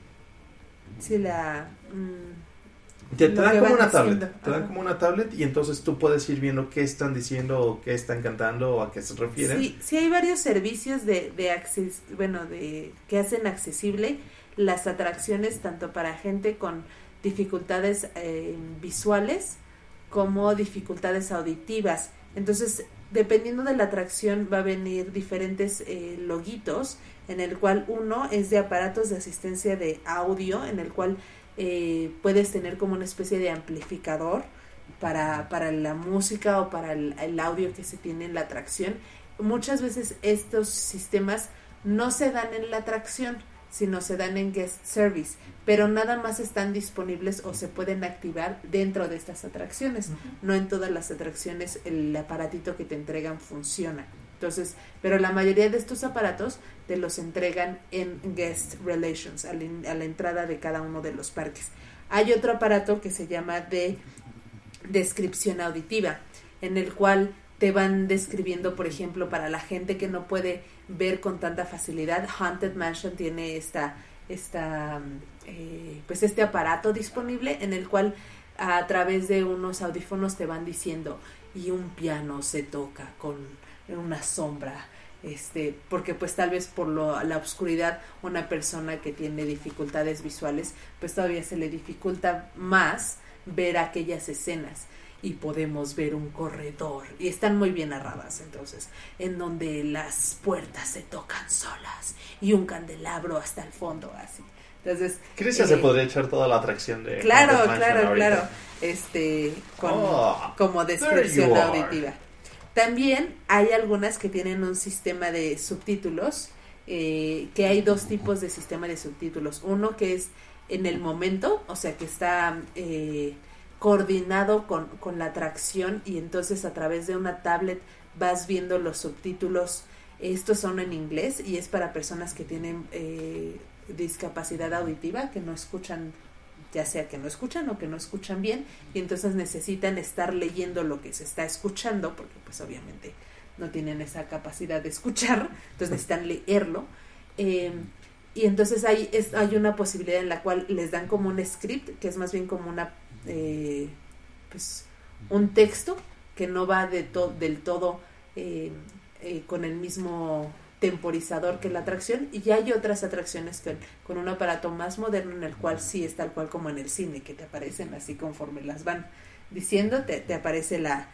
Sí, la... Mmm, te, te dan como una diciendo. tablet, te Ajá. dan como una tablet y entonces tú puedes ir viendo qué están diciendo o qué están cantando o a qué se refieren. Sí, sí hay varios servicios de, de acces, bueno, de que hacen accesible las atracciones tanto para gente con dificultades eh, visuales como dificultades auditivas. Entonces, dependiendo de la atracción va a venir diferentes eh, loguitos, en el cual uno es de aparatos de asistencia de audio, en el cual eh, puedes tener como una especie de amplificador para, para la música o para el, el audio que se tiene en la atracción. Muchas veces estos sistemas no se dan en la atracción, sino se dan en guest service, pero nada más están disponibles o se pueden activar dentro de estas atracciones. Uh-huh. No en todas las atracciones el aparatito que te entregan funciona. Entonces, pero la mayoría de estos aparatos te los entregan en guest relations, a la, a la entrada de cada uno de los parques. Hay otro aparato que se llama de descripción auditiva, en el cual te van describiendo, por ejemplo, para la gente que no puede ver con tanta facilidad, Haunted Mansion tiene esta, esta eh, pues este aparato disponible en el cual a través de unos audífonos te van diciendo y un piano se toca con una sombra, este, porque pues tal vez por lo, la oscuridad una persona que tiene dificultades visuales pues todavía se le dificulta más ver aquellas escenas. Y podemos ver un corredor y están muy bien narradas, entonces, en donde las puertas se tocan solas y un candelabro hasta el fondo, así. Entonces, ¿crees que eh, se podría echar toda la atracción de claro, claro, claro, este, con, oh, como descripción auditiva? También hay algunas que tienen un sistema de subtítulos, eh, que hay dos tipos de sistema de subtítulos. Uno que es en el momento, o sea que está eh, coordinado con, con la atracción, y entonces a través de una tablet vas viendo los subtítulos. Estos son en inglés y es para personas que tienen eh, discapacidad auditiva, que no escuchan, ya sea que no escuchan o que no escuchan bien, y entonces necesitan estar leyendo lo que se está escuchando, porque pues obviamente no tienen esa capacidad de escuchar, entonces necesitan leerlo. Eh, y entonces hay, es, hay una posibilidad en la cual les dan como un script, que es más bien como una Eh, pues un texto que no va de to- del todo eh, eh, con el mismo temporizador que la atracción, y ya hay otras atracciones que, con un aparato más moderno en el cual sí es tal cual como en el cine, que te aparecen así conforme las van diciendo, te, te aparece la,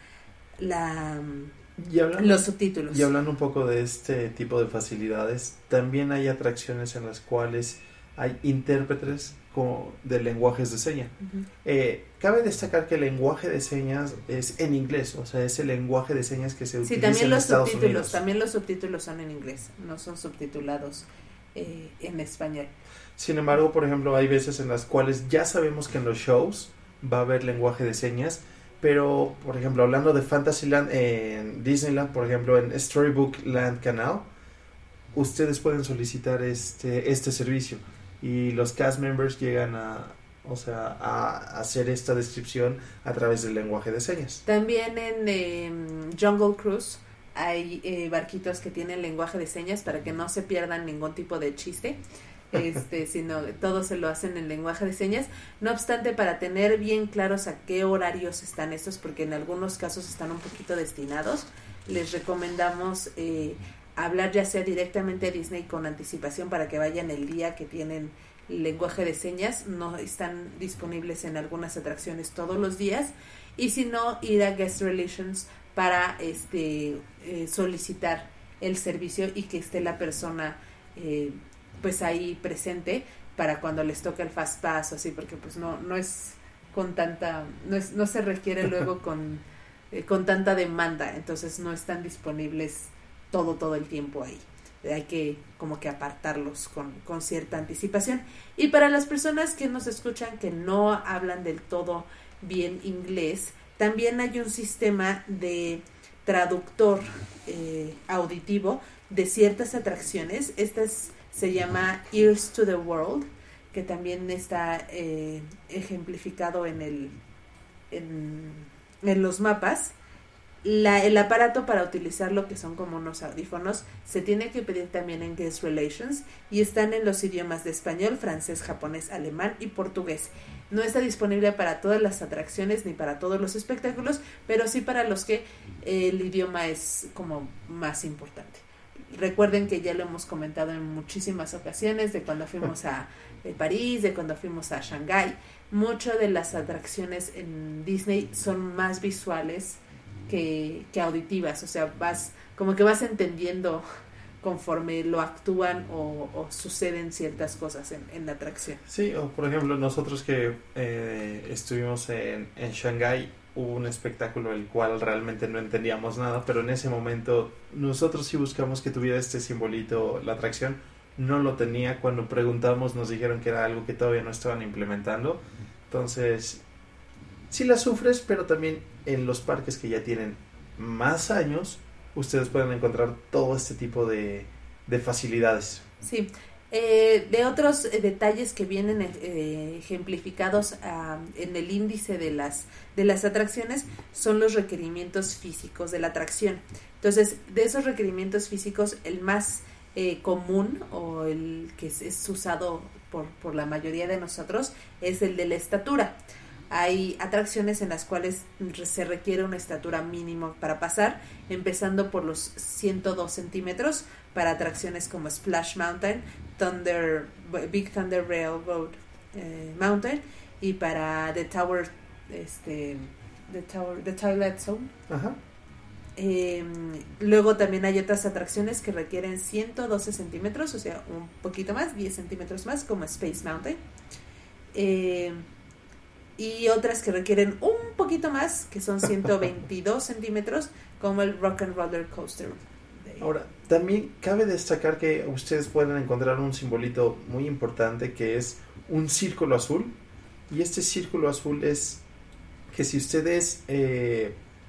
la y hablando, los subtítulos. Y hablando un poco de este tipo de facilidades, también hay atracciones en las cuales hay intérpretes de lenguajes de señas. Uh-huh. Eh, cabe destacar que el lenguaje de señas es en inglés, o sea, es el lenguaje de señas que se sí, utiliza también en los Estados subtítulos, Unidos. También los subtítulos son en inglés, no son subtitulados eh, en español. Sin embargo, por ejemplo, hay veces en las cuales ya sabemos que en los shows va a haber lenguaje de señas, pero, por ejemplo, hablando de Fantasyland en Disneyland, por ejemplo, en Storybook Land Canal, ustedes pueden solicitar este, este servicio. Y los cast members llegan a, o sea, a hacer esta descripción a través del lenguaje de señas. También en eh, Jungle Cruise hay eh, barquitos que tienen lenguaje de señas para que no se pierdan ningún tipo de chiste, este, sino todo se lo hacen en lenguaje de señas. No obstante, para tener bien claros a qué horarios están estos, porque en algunos casos están un poquito destinados, les recomendamos eh, hablar ya sea directamente a Disney con anticipación para que vayan el día que tienen lenguaje de señas. No están disponibles en algunas atracciones todos los días, y si no, ir a Guest Relations para este eh, solicitar el servicio y que esté la persona eh, pues ahí presente para cuando les toque el Fast Pass o así, porque pues no no es con tanta no es no se requiere luego con eh, con tanta demanda, entonces no están disponibles todo, todo el tiempo ahí. Hay que como que apartarlos con, con cierta anticipación. Y para las personas que nos escuchan que no hablan del todo bien inglés, también hay un sistema de traductor eh, auditivo de ciertas atracciones. Esta es, se llama Ears to the World, que también está eh, ejemplificado en el en, en los mapas. La, el aparato para utilizarlo, que son como unos audífonos, se tiene que pedir también en Guest Relations y están en los idiomas de español, francés, japonés, alemán y portugués. No está disponible para todas las atracciones ni para todos los espectáculos, pero sí para los que eh, el idioma es como más importante. Recuerden que ya lo hemos comentado en muchísimas ocasiones, de cuando fuimos a de París, de cuando fuimos a Shanghái. Muchas de las atracciones en Disney son más visuales que, que auditivas, o sea, vas como que vas entendiendo conforme lo actúan o, o suceden ciertas cosas en, en la atracción. Sí, o por ejemplo nosotros que eh, estuvimos en, en Shanghái, hubo un espectáculo el cual realmente no entendíamos nada, pero en ese momento nosotros sí buscamos que tuviera este simbolito la atracción, no lo tenía. Cuando preguntamos nos dijeron que era algo que todavía no estaban implementando, entonces sí la sufres, pero también en los parques que ya tienen más años ustedes pueden encontrar todo este tipo de, de facilidades. Sí, eh, de otros eh, detalles que vienen eh, ejemplificados uh, en el índice de las, de las atracciones son los requerimientos físicos de la atracción. Entonces, de esos requerimientos físicos, el más eh, común o el que es, es usado por, por la mayoría de nosotros es el de la estatura. Hay atracciones en las cuales se requiere una estatura mínima para pasar, empezando por los ciento dos centímetros para atracciones como Splash Mountain, Thunder, Big Thunder Railroad eh, Mountain, y para The Tower, este, The Tower, The Twilight Zone. Ajá. Eh, luego también hay otras atracciones que requieren ciento doce centímetros, o sea, un poquito más, diez centímetros más, como Space Mountain. Eh, y otras que requieren un poquito más, que son ciento veintidós centímetros, como el Rock and Roller Coaster. Ahora, también cabe destacar que ustedes pueden encontrar un simbolito muy importante que es un círculo azul, y este círculo azul es que si ustedes eh,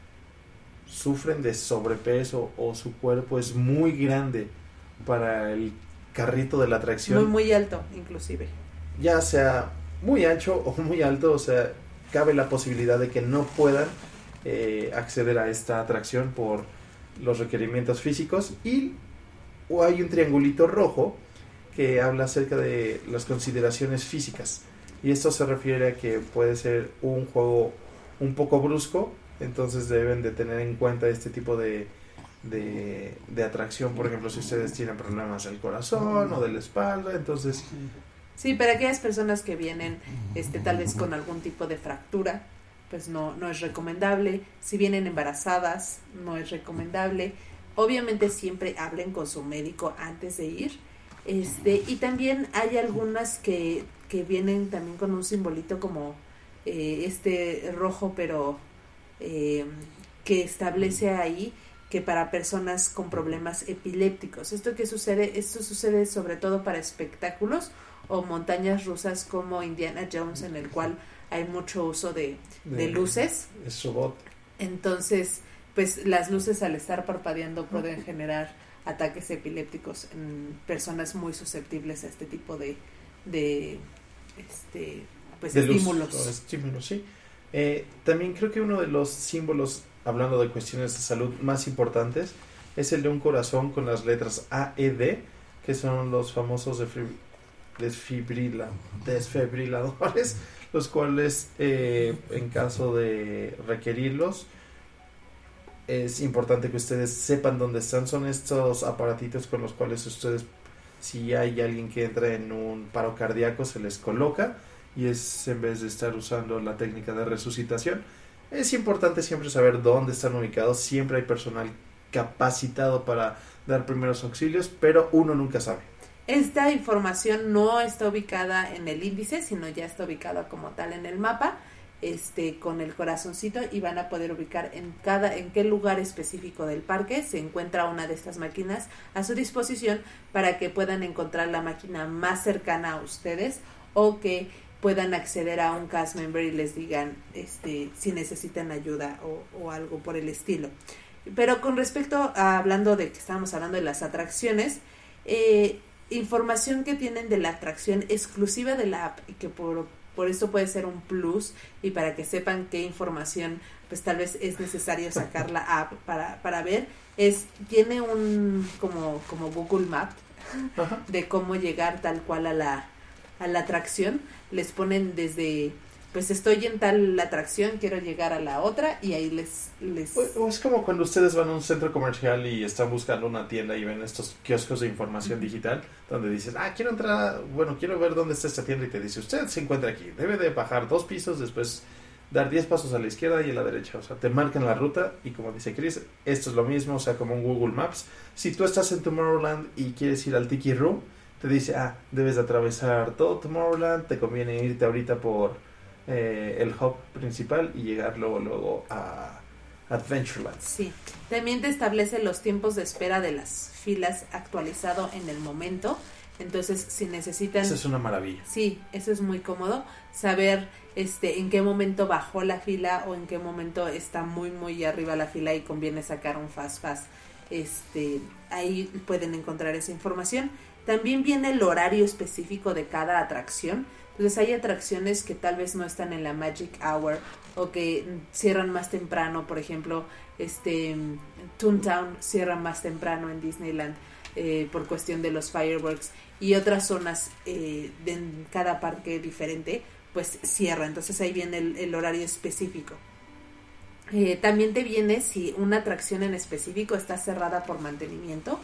sufren de sobrepeso o su cuerpo es muy grande para el carrito de la atracción, muy muy alto inclusive, ya sea muy ancho o muy alto, o sea, cabe la posibilidad de que no puedan eh, acceder a esta atracción por los requerimientos físicos. Y o hay un triangulito rojo que habla acerca de las consideraciones físicas, y esto se refiere a que puede ser un juego un poco brusco, entonces deben de tener en cuenta este tipo de, de, de atracción. Por ejemplo, si ustedes tienen problemas del corazón o de la espalda, entonces sí, para aquellas personas que vienen este tal vez con algún tipo de fractura, pues no, no es recomendable. Si vienen embarazadas, no es recomendable. Obviamente siempre hablen con su médico antes de ir. Este, y también hay algunas que, que vienen también con un simbolito como eh, este rojo, pero eh, que establece ahí que para personas con problemas epilépticos. ¿Esto qué sucede? Esto sucede sobre todo para espectáculos o montañas rusas como Indiana Jones, en el cual hay mucho uso de, de, de luces. Es robot. Entonces, pues las luces al estar parpadeando pueden generar ataques epilépticos en personas muy susceptibles a este tipo de, de este, pues de estímulos. Luz, estímulos, sí. Eh, también creo que uno de los símbolos, hablando de cuestiones de salud más importantes, es el de un corazón con las letras A E D, que son los famosos defib- desfibrila- desfibriladores, los cuales eh, en caso de requerirlos es importante que ustedes sepan dónde están. Son estos aparatitos con los cuales ustedes, si hay alguien que entra en un paro cardíaco, se les coloca, y es en vez de estar usando la técnica de resucitación. Es importante siempre saber dónde están ubicados. Siempre hay personal capacitado para dar primeros auxilios, pero uno nunca sabe. Esta información no está ubicada en el índice, sino ya está ubicada como tal en el mapa, este, con el corazoncito, y van a poder ubicar en cada, en qué lugar específico del parque se encuentra una de estas máquinas a su disposición, para que puedan encontrar la máquina más cercana a ustedes, o que puedan acceder a un cast member y les digan este, si necesitan ayuda o, o algo por el estilo. Pero con respecto a, hablando de que estábamos hablando de las atracciones, eh, información que tienen de la atracción exclusiva de la app y que por por eso puede ser un plus y para que sepan qué información pues tal vez es necesario sacar la app para, para ver, es tiene un como, como Google Map Ajá. de cómo llegar tal cual a la, a la atracción. Les ponen desde, pues estoy en tal atracción, quiero llegar a la otra y ahí les... les... O, o es como cuando ustedes van a un centro comercial y están buscando una tienda y ven estos kioscos de información uh-huh. digital donde dices, ah, quiero entrar, bueno, quiero ver dónde está esta tienda y te dice, usted se encuentra aquí, debe de bajar dos pisos, después dar diez pasos a la izquierda y a la derecha, o sea, te marcan la ruta y como dice Chris, esto es lo mismo, o sea, como un Google Maps. Si tú estás en Tomorrowland y quieres ir al Tiki Room, te dice, ah, debes de atravesar todo Tomorrowland, te conviene irte ahorita por eh, el hub principal y llegar luego, luego a Adventureland. Sí, también te establece los tiempos de espera de las filas actualizado en el momento. Entonces, si necesitan... Eso es una maravilla. Sí, eso es muy cómodo. Saber este en qué momento bajó la fila o en qué momento está muy, muy arriba la fila y conviene sacar un Fast Pass. Este, ahí pueden encontrar esa información. También viene el horario específico de cada atracción. Entonces, hay atracciones que tal vez no están en la Magic Hour o que cierran más temprano. Por ejemplo, este Toontown cierra más temprano en Disneyland. Eh, por cuestión de los fireworks y otras zonas eh, de en cada parque diferente pues cierra, entonces ahí viene el, el horario específico. Eh, también te viene si una atracción en específico está cerrada por mantenimiento,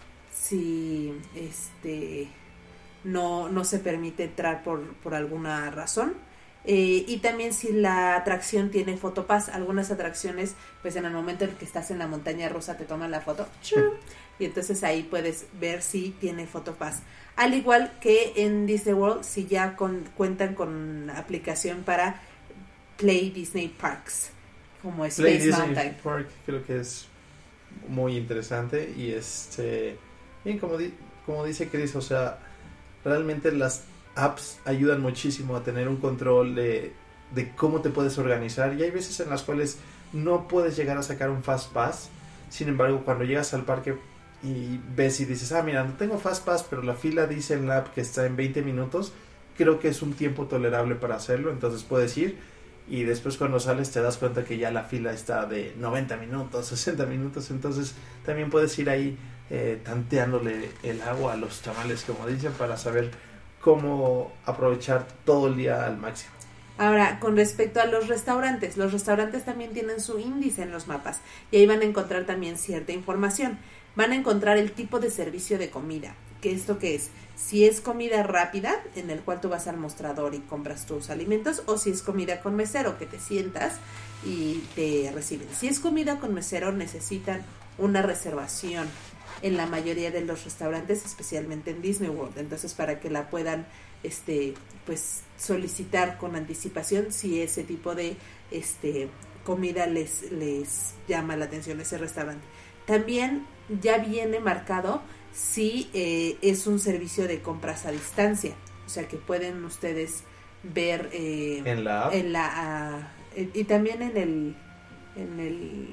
si este no, no se permite entrar por, por alguna razón. Eh, y también si la atracción tiene fotopass. Algunas atracciones pues en el momento en que estás en la montaña rusa te toman la foto y entonces ahí puedes ver si tiene fotopass, al igual que en Disney World si ya con, cuentan con aplicación para Play Disney Parks como Space Play Disney Mountain Park creo que es muy interesante y este bien como, di, como dice Chris, o sea, realmente las apps ayudan muchísimo a tener un control de, de cómo te puedes organizar y hay veces en las cuales no puedes llegar a sacar un Fast Pass. Sin embargo, cuando llegas al parque y ves y dices, ah, mira, no tengo Fast Pass, pero la fila dice en la app que está en veinte minutos, creo que es un tiempo tolerable para hacerlo, entonces puedes ir y después cuando sales te das cuenta que ya la fila está de noventa minutos, sesenta minutos, entonces también puedes ir ahí eh, tanteándole el agua a los tamales, como dicen, para saber cómo aprovechar todo el día al máximo. Ahora, con respecto a los restaurantes, los restaurantes también tienen su índice en los mapas y ahí van a encontrar también cierta información. Van a encontrar el tipo de servicio de comida. ¿Qué esto qué es? Si es comida rápida, en el cual tú vas al mostrador y compras tus alimentos, o si es comida con mesero, que te sientas y te reciben. Si es comida con mesero, necesitan una reservación en la mayoría de los restaurantes, especialmente en Disney World. Entonces, para que la puedan este pues solicitar con anticipación si ese tipo de este comida les les llama la atención ese restaurante. También ya viene marcado si eh, es un servicio de compras a distancia, o sea que pueden ustedes ver eh, en la app en la uh, y también en el en el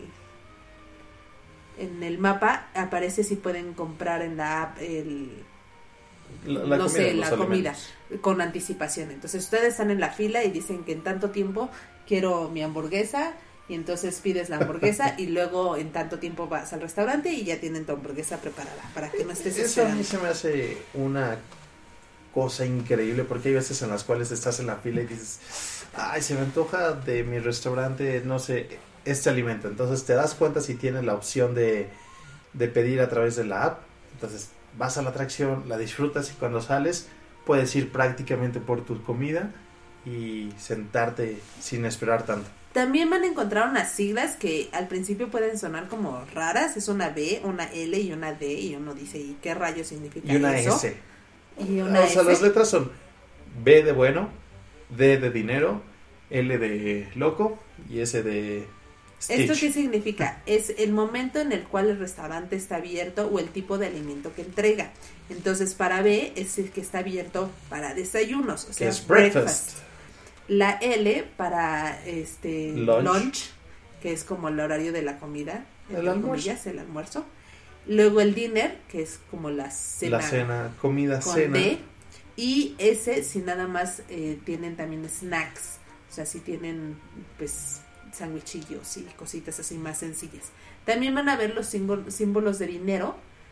en el mapa aparece si pueden comprar en la app el la, la no comida, sé, la alimentos. comida con anticipación. Entonces ustedes están en la fila y dicen que en tanto tiempo quiero mi hamburguesa y entonces pides la hamburguesa y luego en tanto tiempo vas al restaurante y ya tienen tu hamburguesa preparada para que no estés Eso esperando. a mí se me hace una cosa increíble porque hay veces en las cuales estás en la fila y dices, ay, se me antoja de mi restaurante, no sé, este alimento. Entonces te das cuenta si tienes la opción de, de pedir a través de la app. Entonces vas a la atracción, la disfrutas y cuando sales puedes ir prácticamente por tu comida y sentarte sin esperar tanto. También van a encontrar unas siglas que al principio pueden sonar como raras. Es una B, una L y una D y uno dice, ¿y qué rayos significa y una eso? S. Y una o S. sea, las letras son B de bueno, D de dinero, L de loco y S de Stitch. ¿Esto qué significa? Es el momento en el cual el restaurante está abierto o el tipo de alimento que entrega. Entonces, para B es el que está abierto para desayunos, o sea, que es breakfast. breakfast. La L para este lunch. lunch, que es como el horario de la comida, el almuerzo. Comillas, el almuerzo. Luego el dinner, que es como la cena. La cena, comida, con cena. D. Y ese, si nada más eh, tienen también snacks, o sea, si tienen pues sándwichillos y cositas así más sencillas. También van a ver los símbolos de dinero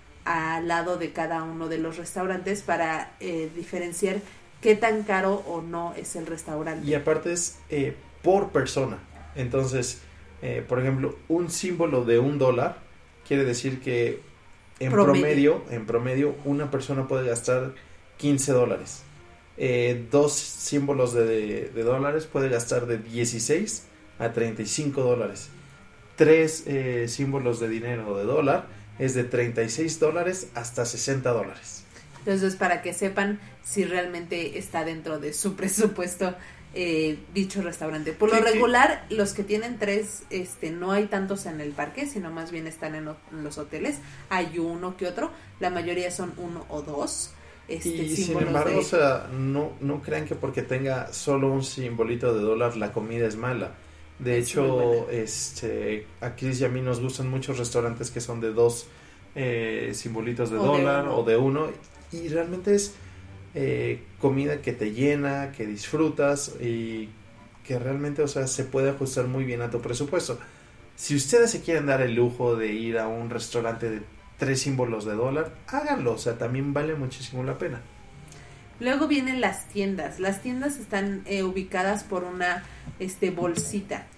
al lado de cada uno de los restaurantes para eh, diferenciar qué tan caro o no es el restaurante. Y aparte es eh, por persona. Entonces, eh, por ejemplo, un símbolo de un dólar quiere decir que en promedio, promedio en promedio una persona puede gastar quince dólares. Eh, dos símbolos de, de, de dólares puede gastar de dieciséis a treinta y cinco dólares. Tres eh, símbolos de dinero o de dólar es de treinta y seis dólares hasta sesenta dólares. Entonces, para que sepan si realmente está dentro de su presupuesto eh, dicho restaurante. Por lo regular, ¿qué? Los que tienen tres, este, no hay tantos en el parque, sino más bien están en, o, en los hoteles. Hay uno que otro, la mayoría son uno o dos. Este, y sin embargo, de... o sea, no, no crean que porque tenga solo un simbolito de dólar la comida es mala. De es hecho, este, a Chris y a mí nos gustan muchos restaurantes que son de dos eh, simbolitos de o dólar de o de uno, y realmente es eh, comida que te llena, que disfrutas y que realmente, o sea, se puede ajustar muy bien a tu presupuesto. Si ustedes se quieren dar el lujo de ir a un restaurante de tres símbolos de dólar, háganlo, o sea, también vale muchísimo la pena. Luego vienen las tiendas. Las tiendas están eh, ubicadas por una este bolsita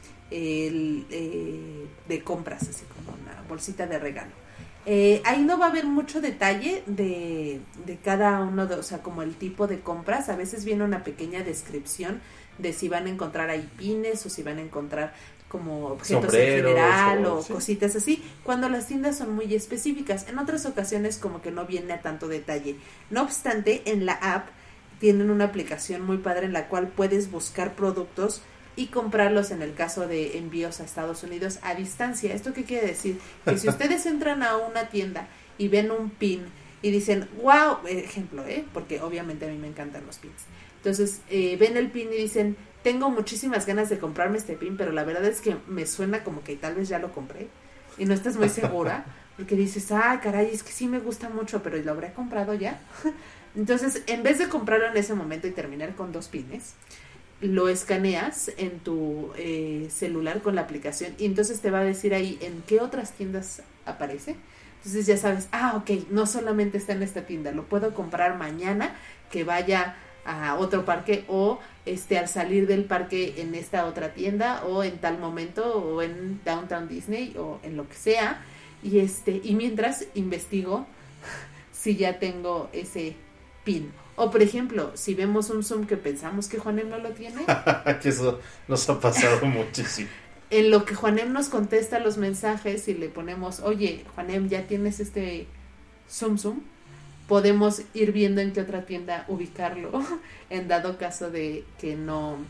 eh, eh, de compras, así como una bolsita de regalo. Eh, ahí no va a haber mucho detalle de, de cada uno, de, o sea, como el tipo de compras. A veces viene una pequeña descripción de si van a encontrar ahí pines o si van a encontrar como objetos sombreros, en general o, o sí. cositas así, cuando las tiendas son muy específicas. En otras ocasiones como que no viene a tanto detalle. No obstante, en la app tienen una aplicación muy padre en la cual puedes buscar productos y comprarlos en el caso de envíos a Estados Unidos a distancia. ¿Esto qué quiere decir? Que si ustedes entran a una tienda y ven un pin y dicen, wow, ejemplo, ¿eh? Porque obviamente a mí me encantan los pins. Entonces, eh, ven el pin y dicen, tengo muchísimas ganas de comprarme este pin, pero la verdad es que me suena como que tal vez ya lo compré y no estás muy segura, porque dices, ah, caray, es que sí me gusta mucho, pero ¿lo habré comprado ya? Entonces, en vez de comprarlo en ese momento y terminar con dos pines, lo escaneas en tu eh, celular con la aplicación y entonces te va a decir ahí en qué otras tiendas aparece. Entonces ya sabes, ah, ok, no solamente está en esta tienda, lo puedo comprar mañana que vaya a otro parque o este al salir del parque en esta otra tienda o en tal momento o en Downtown Disney o en lo que sea, y este y mientras investigo si ya tengo ese pin. O por ejemplo, si vemos un Zoom que pensamos que Juanem no lo tiene, que eso nos ha pasado muchísimo. En lo que Juanem nos contesta los mensajes y le ponemos, oye, Juanem, ¿ya tienes este Zoom Zoom? Podemos ir viendo en qué otra tienda ubicarlo, en dado caso de que no...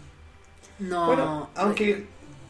no bueno, aunque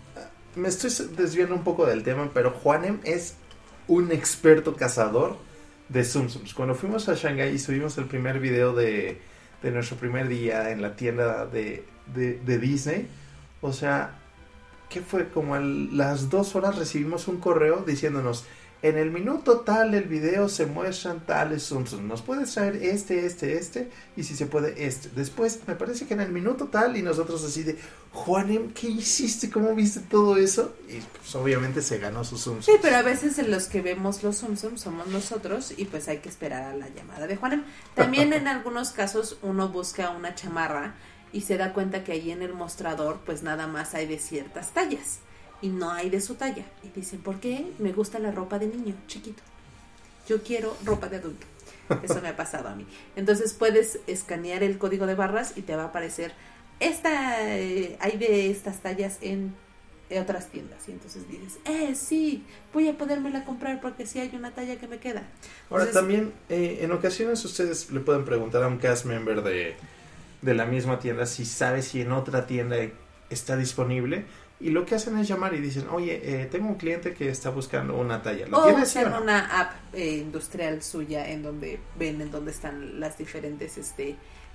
me estoy desviando un poco del tema, pero Juanem es un experto cazador de Tsum Tsums. Cuando fuimos a Shanghái y subimos el primer video de, de nuestro primer día en la tienda de, de, de Disney, o sea, ¿qué fue? Como a las dos horas recibimos un correo diciéndonos, en el minuto tal del video se muestran tales Tsum Tsums, nos puedes traer este, este, este, y si se puede este. Después me parece que en el minuto tal, y nosotros así de, Juanem, ¿qué hiciste? ¿Cómo viste todo eso? Y pues obviamente se ganó sus Tsum Tsums. Sí, pero a veces en los que vemos los Tsum Tsums somos nosotros y pues hay que esperar a la llamada de Juanem. También en algunos casos uno busca una chamarra y se da cuenta que ahí en el mostrador pues nada más hay de ciertas tallas y no hay de su talla. Y dicen, ¿por qué? Me gusta la ropa de niño, chiquito. Yo quiero ropa de adulto. Eso me ha pasado a mí. Entonces puedes escanear el código de barras y te va a aparecer, esta eh, hay de estas tallas en otras tiendas. Y entonces dices, eh, sí, voy a podérmela comprar porque sí hay una talla que me queda. Ahora entonces, también, eh, en ocasiones ustedes le pueden preguntar a un cast member de, de la misma tienda si sabe si en otra tienda está disponible. Y lo que hacen es llamar y dicen, oye, eh, tengo un cliente que está buscando una talla. ¿La o tiene, usan sí o no? una app eh, industrial suya en donde ven en donde están las diferentes este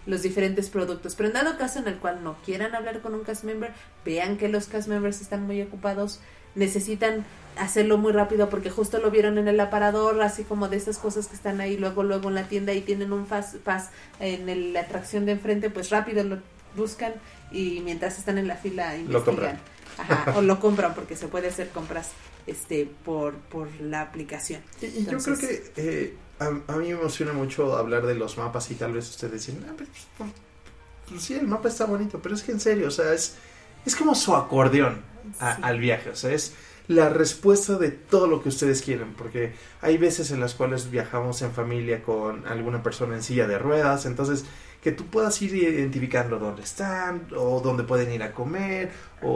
los diferentes productos. Pero en dado caso en el cual no quieran hablar con un cast member, vean que los cast members están muy ocupados, necesitan hacerlo muy rápido porque justo lo vieron en el aparador, así como de esas cosas que están ahí luego luego en la tienda y tienen un fast pass en el, la atracción de enfrente, pues rápido lo buscan y mientras están en la fila investigan. Ajá, o lo compran porque se puede hacer compras este por por la aplicación. Y, y Entonces, yo creo que eh, a, a mí me emociona mucho hablar de los mapas y tal vez ustedes dicen, ah, pues, pues, pues sí, el mapa está bonito, pero es que en serio, o sea, es, es como su acordeón a, sí. al viaje, o sea, es la respuesta de todo lo que ustedes quieren, porque hay veces en las cuales viajamos en familia con alguna persona en silla de ruedas, entonces que tú puedas ir identificando dónde están o dónde pueden ir a comer,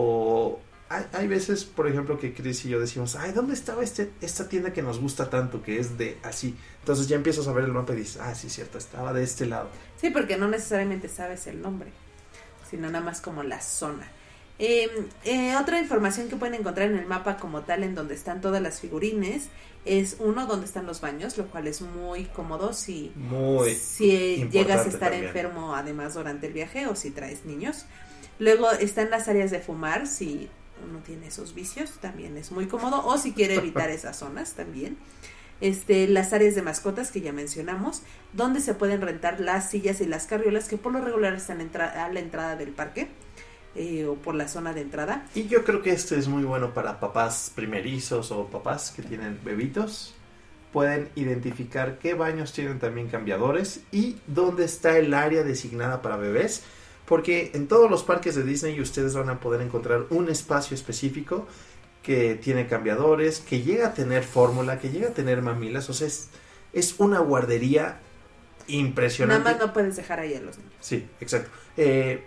o hay, hay veces, por ejemplo, que Chris y yo decimos, ay, ¿dónde estaba este esta tienda que nos gusta tanto, que es de así? Entonces ya empiezas a ver el mapa y dices, ah, sí, cierto, estaba de este lado. Sí, porque no necesariamente sabes el nombre, sino nada más como la zona. Eh, eh, otra información que pueden encontrar en el mapa como tal, en donde están todas las figurines, es uno donde están los baños, lo cual es muy cómodo si, muy si llegas a estar también. enfermo además durante el viaje o si traes niños. Luego están las áreas de fumar, si uno tiene esos vicios, también es muy cómodo, o si quiere evitar esas zonas también. Este, las áreas de mascotas que ya mencionamos, donde se pueden rentar las sillas y las carriolas que por lo regular están entra- a la entrada del parque. Eh, o por la zona de entrada. Y yo creo que este es muy bueno para papás primerizos o papás que tienen bebitos. Pueden identificar qué baños tienen también cambiadores y dónde está el área designada para bebés, porque en todos los parques de Disney ustedes van a poder encontrar un espacio específico que tiene cambiadores, que llega a tener fórmula, que llega a tener mamilas, o sea, es, es una guardería impresionante. Nada más no puedes dejar ahí a los niños. Sí, exacto. Eh,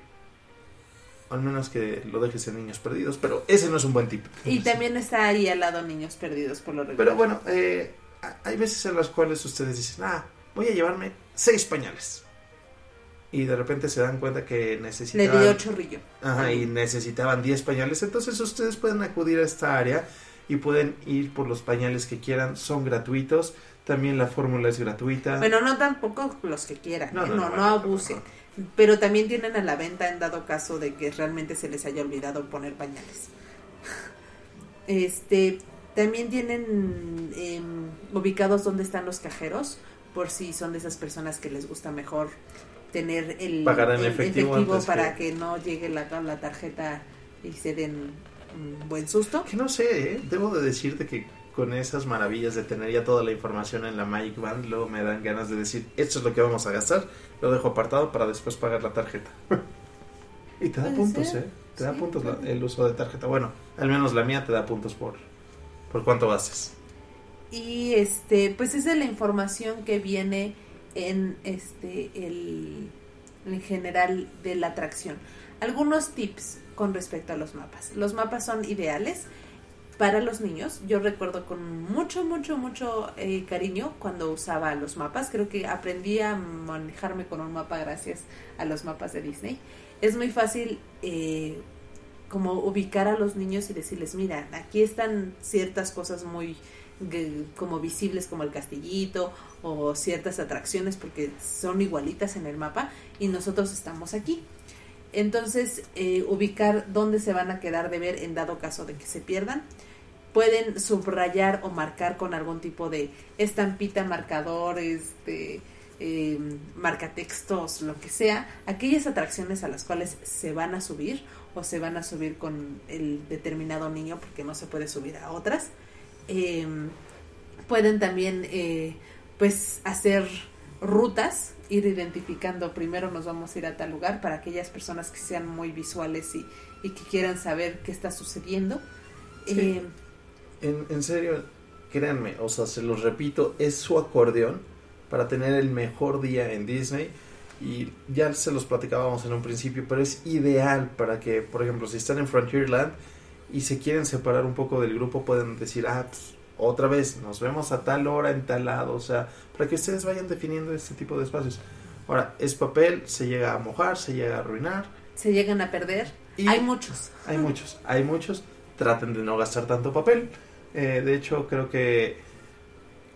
al menos que lo dejes en Niños Perdidos, pero ese no es un buen tip. Y también está ahí al lado Niños Perdidos por lo regular. Pero bueno, eh, hay veces en las cuales ustedes dicen, ah, voy a llevarme seis pañales. Y de repente se dan cuenta que necesitaban... Le dio chorrillo. Ajá, y necesitaban diez pañales. Entonces ustedes pueden acudir a esta área y pueden ir por los pañales que quieran. Son gratuitos. También la fórmula es gratuita. Bueno, no tampoco los que quieran. No, ¿eh? no, no, no, no, bueno, abusen. No, no. Pero también tienen a la venta en dado caso de que realmente se les haya olvidado poner pañales. Este, también tienen eh, ubicados donde están los cajeros, por si son de esas personas que les gusta mejor tener el, pagar en el efectivo, efectivo para que... que no llegue la, la tarjeta y se den un buen susto. Que no sé, ¿eh? Debo de decirte que con esas maravillas de tener ya toda la información en la Magic Band, luego me dan ganas de decir, esto es lo que vamos a gastar, lo dejo apartado para después pagar la tarjeta. Y te da puntos, ser? ¿eh? Te da sí, puntos la, el uso de tarjeta. Bueno, al menos la mía te da puntos por, por cuánto gastes. Y este, pues esa es la información que viene en este el en general de la atracción. Algunos tips con respecto a los mapas. Los mapas son ideales para los niños. Yo recuerdo con mucho, mucho, mucho eh, cariño cuando usaba los mapas. Creo que aprendí a manejarme con un mapa gracias a los mapas de Disney. Es muy fácil eh, como ubicar a los niños y decirles, mira, aquí están ciertas cosas muy g- como visibles como el castillito o ciertas atracciones porque son igualitas en el mapa y nosotros estamos aquí. Entonces, eh, ubicar dónde se van a quedar de ver en dado caso de que se pierdan. Pueden subrayar o marcar con algún tipo de estampita, marcador, este, eh, marcatextos, lo que sea, aquellas atracciones a las cuales se van a subir o se van a subir con el determinado niño porque no se puede subir a otras. Eh, pueden también eh, pues hacer rutas, ir identificando, primero nos vamos a ir a tal lugar para aquellas personas que sean muy visuales y, y que quieran saber qué está sucediendo. Sí. Eh, en, en serio, créanme, o sea, se los repito, es su acordeón para tener el mejor día en Disney. Y ya se los platicábamos en un principio, pero es ideal para que, por ejemplo, si están en Frontierland y se quieren separar un poco del grupo, pueden decir, ah, pues, otra vez, nos vemos a tal hora en tal lado, o sea, para que ustedes vayan definiendo este tipo de espacios. Ahora, es papel, se llega a mojar, se llega a arruinar. Se llegan a perder. Hay muchos. Hay muchos, hay muchos. Traten de no gastar tanto papel. Eh, de hecho, creo que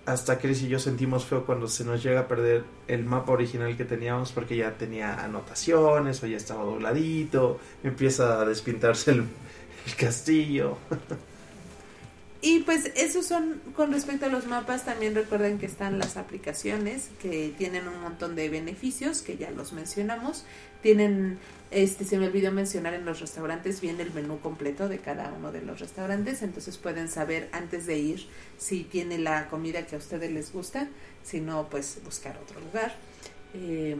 hasta Chris y yo sentimos feo cuando se nos llega a perder el mapa original que teníamos, porque ya tenía anotaciones o ya estaba dobladito, empieza a despintarse el, el castillo. Y pues esos son con respecto a los mapas. También recuerden que están las aplicaciones que tienen un montón de beneficios que ya los mencionamos. Tienen, este se me olvidó mencionar, en los restaurantes viene el menú completo de cada uno de los restaurantes, entonces pueden saber antes de ir si tiene la comida que a ustedes les gusta, si no pues buscar otro lugar. Eh,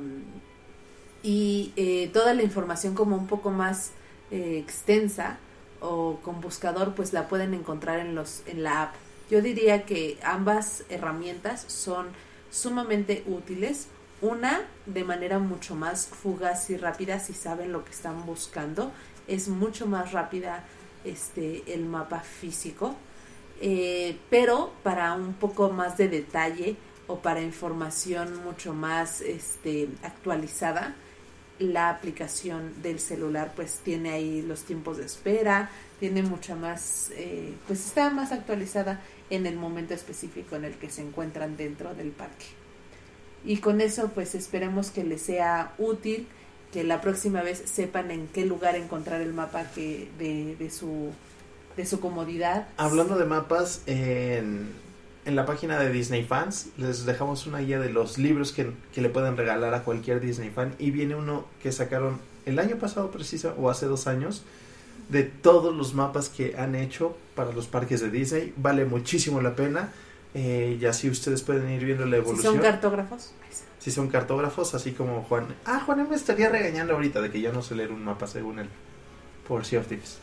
y eh, toda la información como un poco más eh, extensa o con buscador, pues la pueden encontrar en los en la app. Yo diría que ambas herramientas son sumamente útiles. Una de manera mucho más fugaz y rápida si saben lo que están buscando. Es mucho más rápida este el mapa físico, eh, pero para un poco más de detalle o para información mucho más este actualizada, la aplicación del celular pues tiene ahí los tiempos de espera, tiene mucha más, eh, pues está más actualizada en el momento específico en el que se encuentran dentro del parque. Y con eso pues esperemos que les sea útil, que la próxima vez sepan en qué lugar encontrar el mapa que de, de su de su comodidad. Hablando de mapas, en, en la página de Disney Fans les dejamos una guía de los libros que, que le pueden regalar a cualquier Disney fan, y viene uno que sacaron el año pasado preciso o hace dos años de todos los mapas que han hecho para los parques de Disney. Vale muchísimo la pena. Eh, y así ustedes pueden ir viendo la evolución. Si son cartógrafos. Si son cartógrafos, así como Juan. Ah, Juan me estaría regañando ahorita de que ya no sé leer un mapa según él, por Sea of Thieves,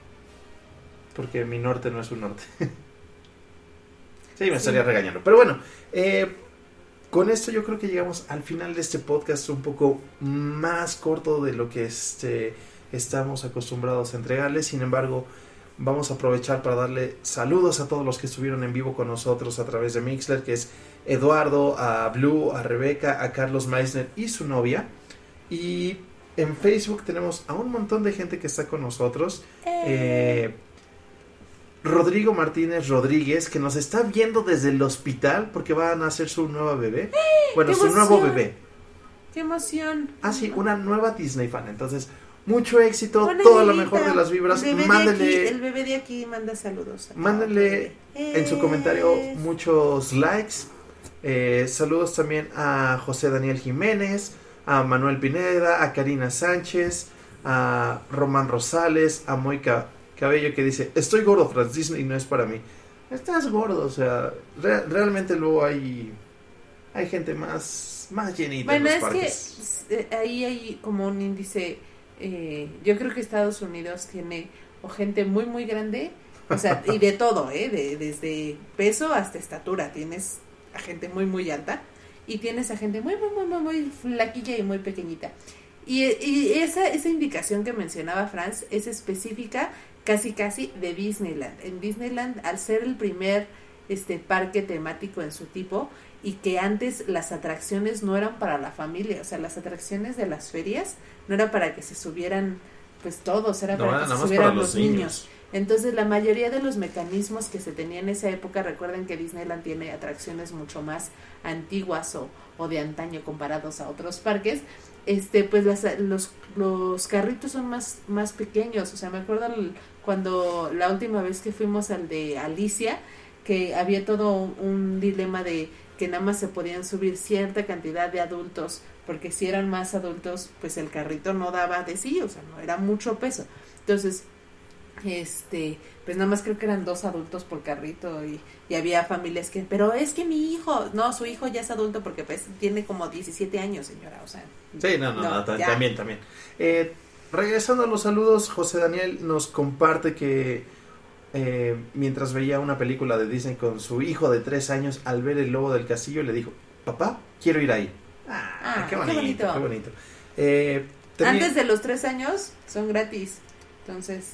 porque mi norte no es un norte. Sí, me sí. estaría regañando. Pero bueno, eh, con esto yo creo que llegamos al final de este podcast, un poco más corto de lo que este, estamos acostumbrados a entregarles. Sin embargo, vamos a aprovechar para darle saludos a todos los que estuvieron en vivo con nosotros a través de Mixler, que es Eduardo, a Blue, a Rebeca, a Carlos Meissner y su novia. Y en Facebook tenemos a un montón de gente que está con nosotros. Eh, Rodrigo Martínez Rodríguez, que nos está viendo desde el hospital porque va a nacer su nueva bebé. Bueno, su nuevo bebé. ¡Qué emoción! Ah, sí, una nueva Disney fan. Entonces, mucho éxito, Hola, todo lo mejor de las vibras. El bebé, mándele, de aquí, el bebé de aquí manda saludos. Mándenle en su comentario muchos likes. Eh, saludos también a José Daniel Jiménez, a Manuel Pineda, a Karina Sánchez, a Román Rosales, a Moica Cabello, que dice: estoy gordo, Franz, Disney no es para mí. Estás gordo, o sea, re- realmente luego hay hay gente más más llenita bueno, en los es parques. Que eh, ahí hay como un índice. Eh, yo creo que Estados Unidos tiene o gente muy muy grande, o sea, y de todo, eh, de, desde peso hasta estatura. Tienes a gente muy muy alta y tienes a gente muy muy muy muy, muy flaquilla y muy pequeñita. Y, y esa esa indicación que mencionaba Franz es específica casi casi de Disneyland. En Disneyland, al ser el primer este parque temático en su tipo, y que antes las atracciones no eran para la familia, o sea, las atracciones de las ferias no era para que se subieran pues todos, era no, para que se subieran los niños. niños. Entonces la mayoría de los mecanismos que se tenían en esa época, recuerden que Disneyland tiene atracciones mucho más antiguas o, o de antaño comparados a otros parques, este pues las, los, los carritos son más, más pequeños. O sea, me acuerdo el, cuando la última vez que fuimos al de Alicia, que había todo un, un dilema de que nada más se podían subir cierta cantidad de adultos, porque si eran más adultos, pues el carrito no daba de sí, o sea, no era mucho peso. Entonces, este, pues nada más creo que eran dos adultos por carrito, y, y había familias que, pero es que mi hijo, no, su hijo ya es adulto porque pues tiene como diecisiete años, señora, o sea. Sí, no, no, no, no t- también, también. Eh, regresando a los saludos, José Daniel nos comparte que Eh, mientras veía una película de Disney con su hijo de tres años, al ver el lobo del castillo le dijo: papá, quiero ir ahí. Ah, ah qué bonito, qué bonito, qué bonito. Eh, también, antes de los tres años son gratis, entonces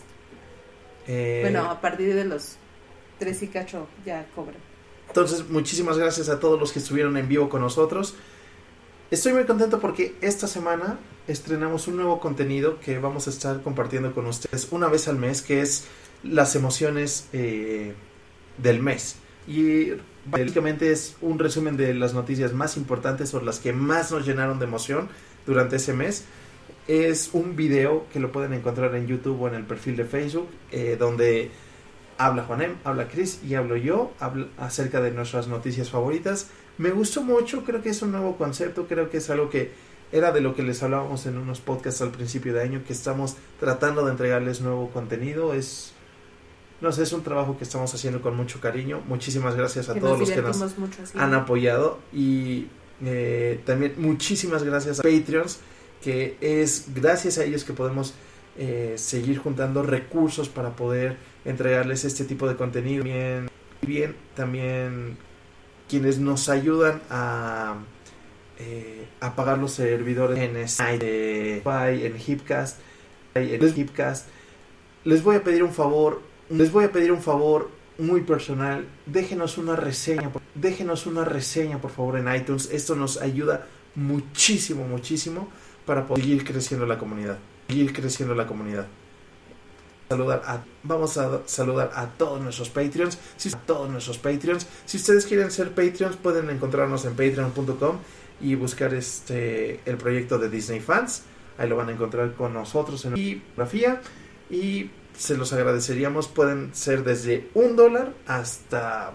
eh, bueno, a partir de los tres y cacho ya cobran. Entonces, muchísimas gracias a todos los que estuvieron en vivo con nosotros. Estoy muy contento porque esta semana estrenamos un nuevo contenido que vamos a estar compartiendo con ustedes una vez al mes, que es las emociones eh, del mes. y básicamente es un resumen de las noticias más importantes o las que más nos llenaron de emoción durante ese mes. Es un video que lo pueden encontrar en YouTube o en el perfil de Facebook, eh, donde habla Juanem, habla Chris y hablo yo hablo acerca de nuestras noticias favoritas. Me gustó mucho, creo que es un nuevo concepto, creo que es algo que era de lo que les hablábamos en unos podcasts al principio de año, que estamos tratando de entregarles nuevo contenido. Es, no sé, es un trabajo que estamos haciendo con mucho cariño. Muchísimas gracias a que todos nos los que nos mucho, sí. han apoyado, y eh, también muchísimas gracias a Patreons, que es gracias a ellos que podemos eh, seguir juntando recursos para poder entregarles este tipo de contenido. Bien, bien también quienes nos ayudan a eh, a pagar los servidores en Spotify, en Hipcast, en Hipcast. Les voy a pedir un favor, les voy a pedir un favor muy personal. Déjenos una reseña, déjenos una reseña por favor en iTunes. Esto nos ayuda muchísimo, muchísimo para poder seguir creciendo la comunidad, seguir creciendo la comunidad. Saludar a, vamos a saludar a todos nuestros Patreons, si, a todos nuestros Patreons. Si ustedes quieren ser Patreons, pueden encontrarnos en patreon punto com y buscar este el proyecto de Disney Fans. Ahí lo van a encontrar con nosotros en la biografía y se los agradeceríamos. Pueden ser desde un dólar hasta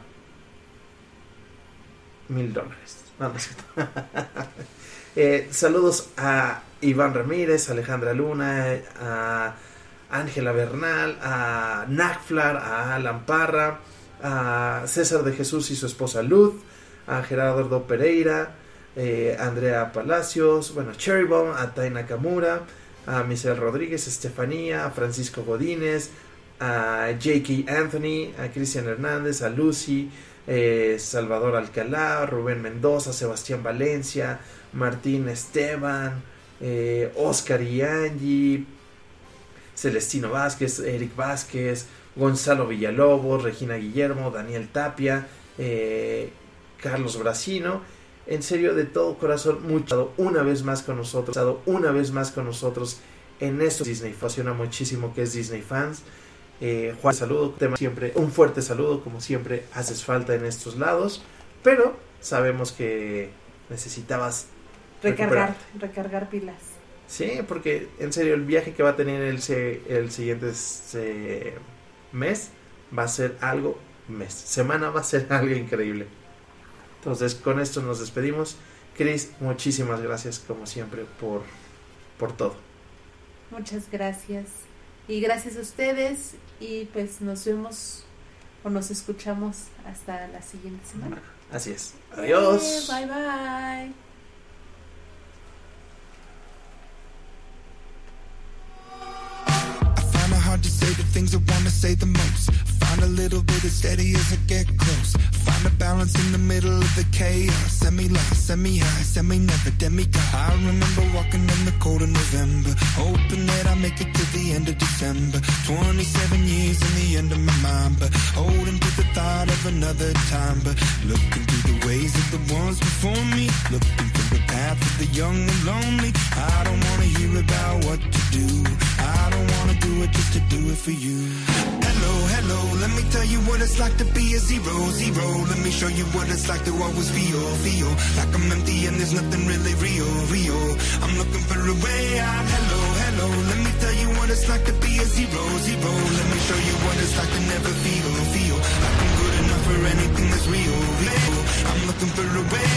mil dólares. No, no es cierto. eh, saludos a Iván Ramírez, a Alejandra Luna, a Ángela Bernal, a Nacflar, a Alan Parra, a César de Jesús y su esposa Luz, a Gerardo Pereira, eh, Andrea Palacios, bueno, Cherry Bomb, a Tai Nakamura, a Michelle Rodríguez, Estefanía, a Francisco Godínez, a J K Anthony, a Cristian Hernández, a Lucy, eh, Salvador Alcalá, Rubén Mendoza, Sebastián Valencia, Martín Esteban, eh, Oscar y Angie, Celestino Vázquez, Eric Vázquez, Gonzalo Villalobos, Regina Guillermo, Daniel Tapia, eh, Carlos Brasino. En serio, de todo corazón, mucho una vez más con nosotros, una vez más con nosotros en esto Disney. Fascina muchísimo que es Disney Fans. Eh, Juan, saludo, siempre un fuerte saludo, como siempre haces falta en estos lados, pero sabemos que necesitabas recargar, recargar pilas. Sí, porque en serio el viaje que va a tener el, el siguiente este, mes va a ser algo, mes, semana va a ser algo increíble. Entonces con esto nos despedimos. Chris, muchísimas gracias como siempre por, por todo. Muchas gracias. Y gracias a ustedes y pues nos vemos o nos escuchamos hasta la siguiente semana. Así es. Adiós. Bye bye. Hard to say the things I wanna say the most. Find a little bit of steady as I get close. Find a balance in the middle of the chaos. Semi-lost, semi-high, semi-never, demigod. I remember walking in the cold of November, hoping that I make it to the end of December. Twenty-seven years in the end of my mind, but holding to the thought of another time. But looking through the ways of the ones before me, looking through the path of the young and lonely. I don't wanna hear about what to do. I don't wanna do it just to do it for you. Hello, hello, let me tell you what it's like to be a zero, zero. Let me show you what it's like to always feel, feel like I'm empty and there's nothing really real, real. I'm looking for a way out. Hello, hello, let me tell you what it's like to be a zero, zero. Let me show you what it's like to never feel, feel like I'm good enough for anything that's real, real. I'm looking for a way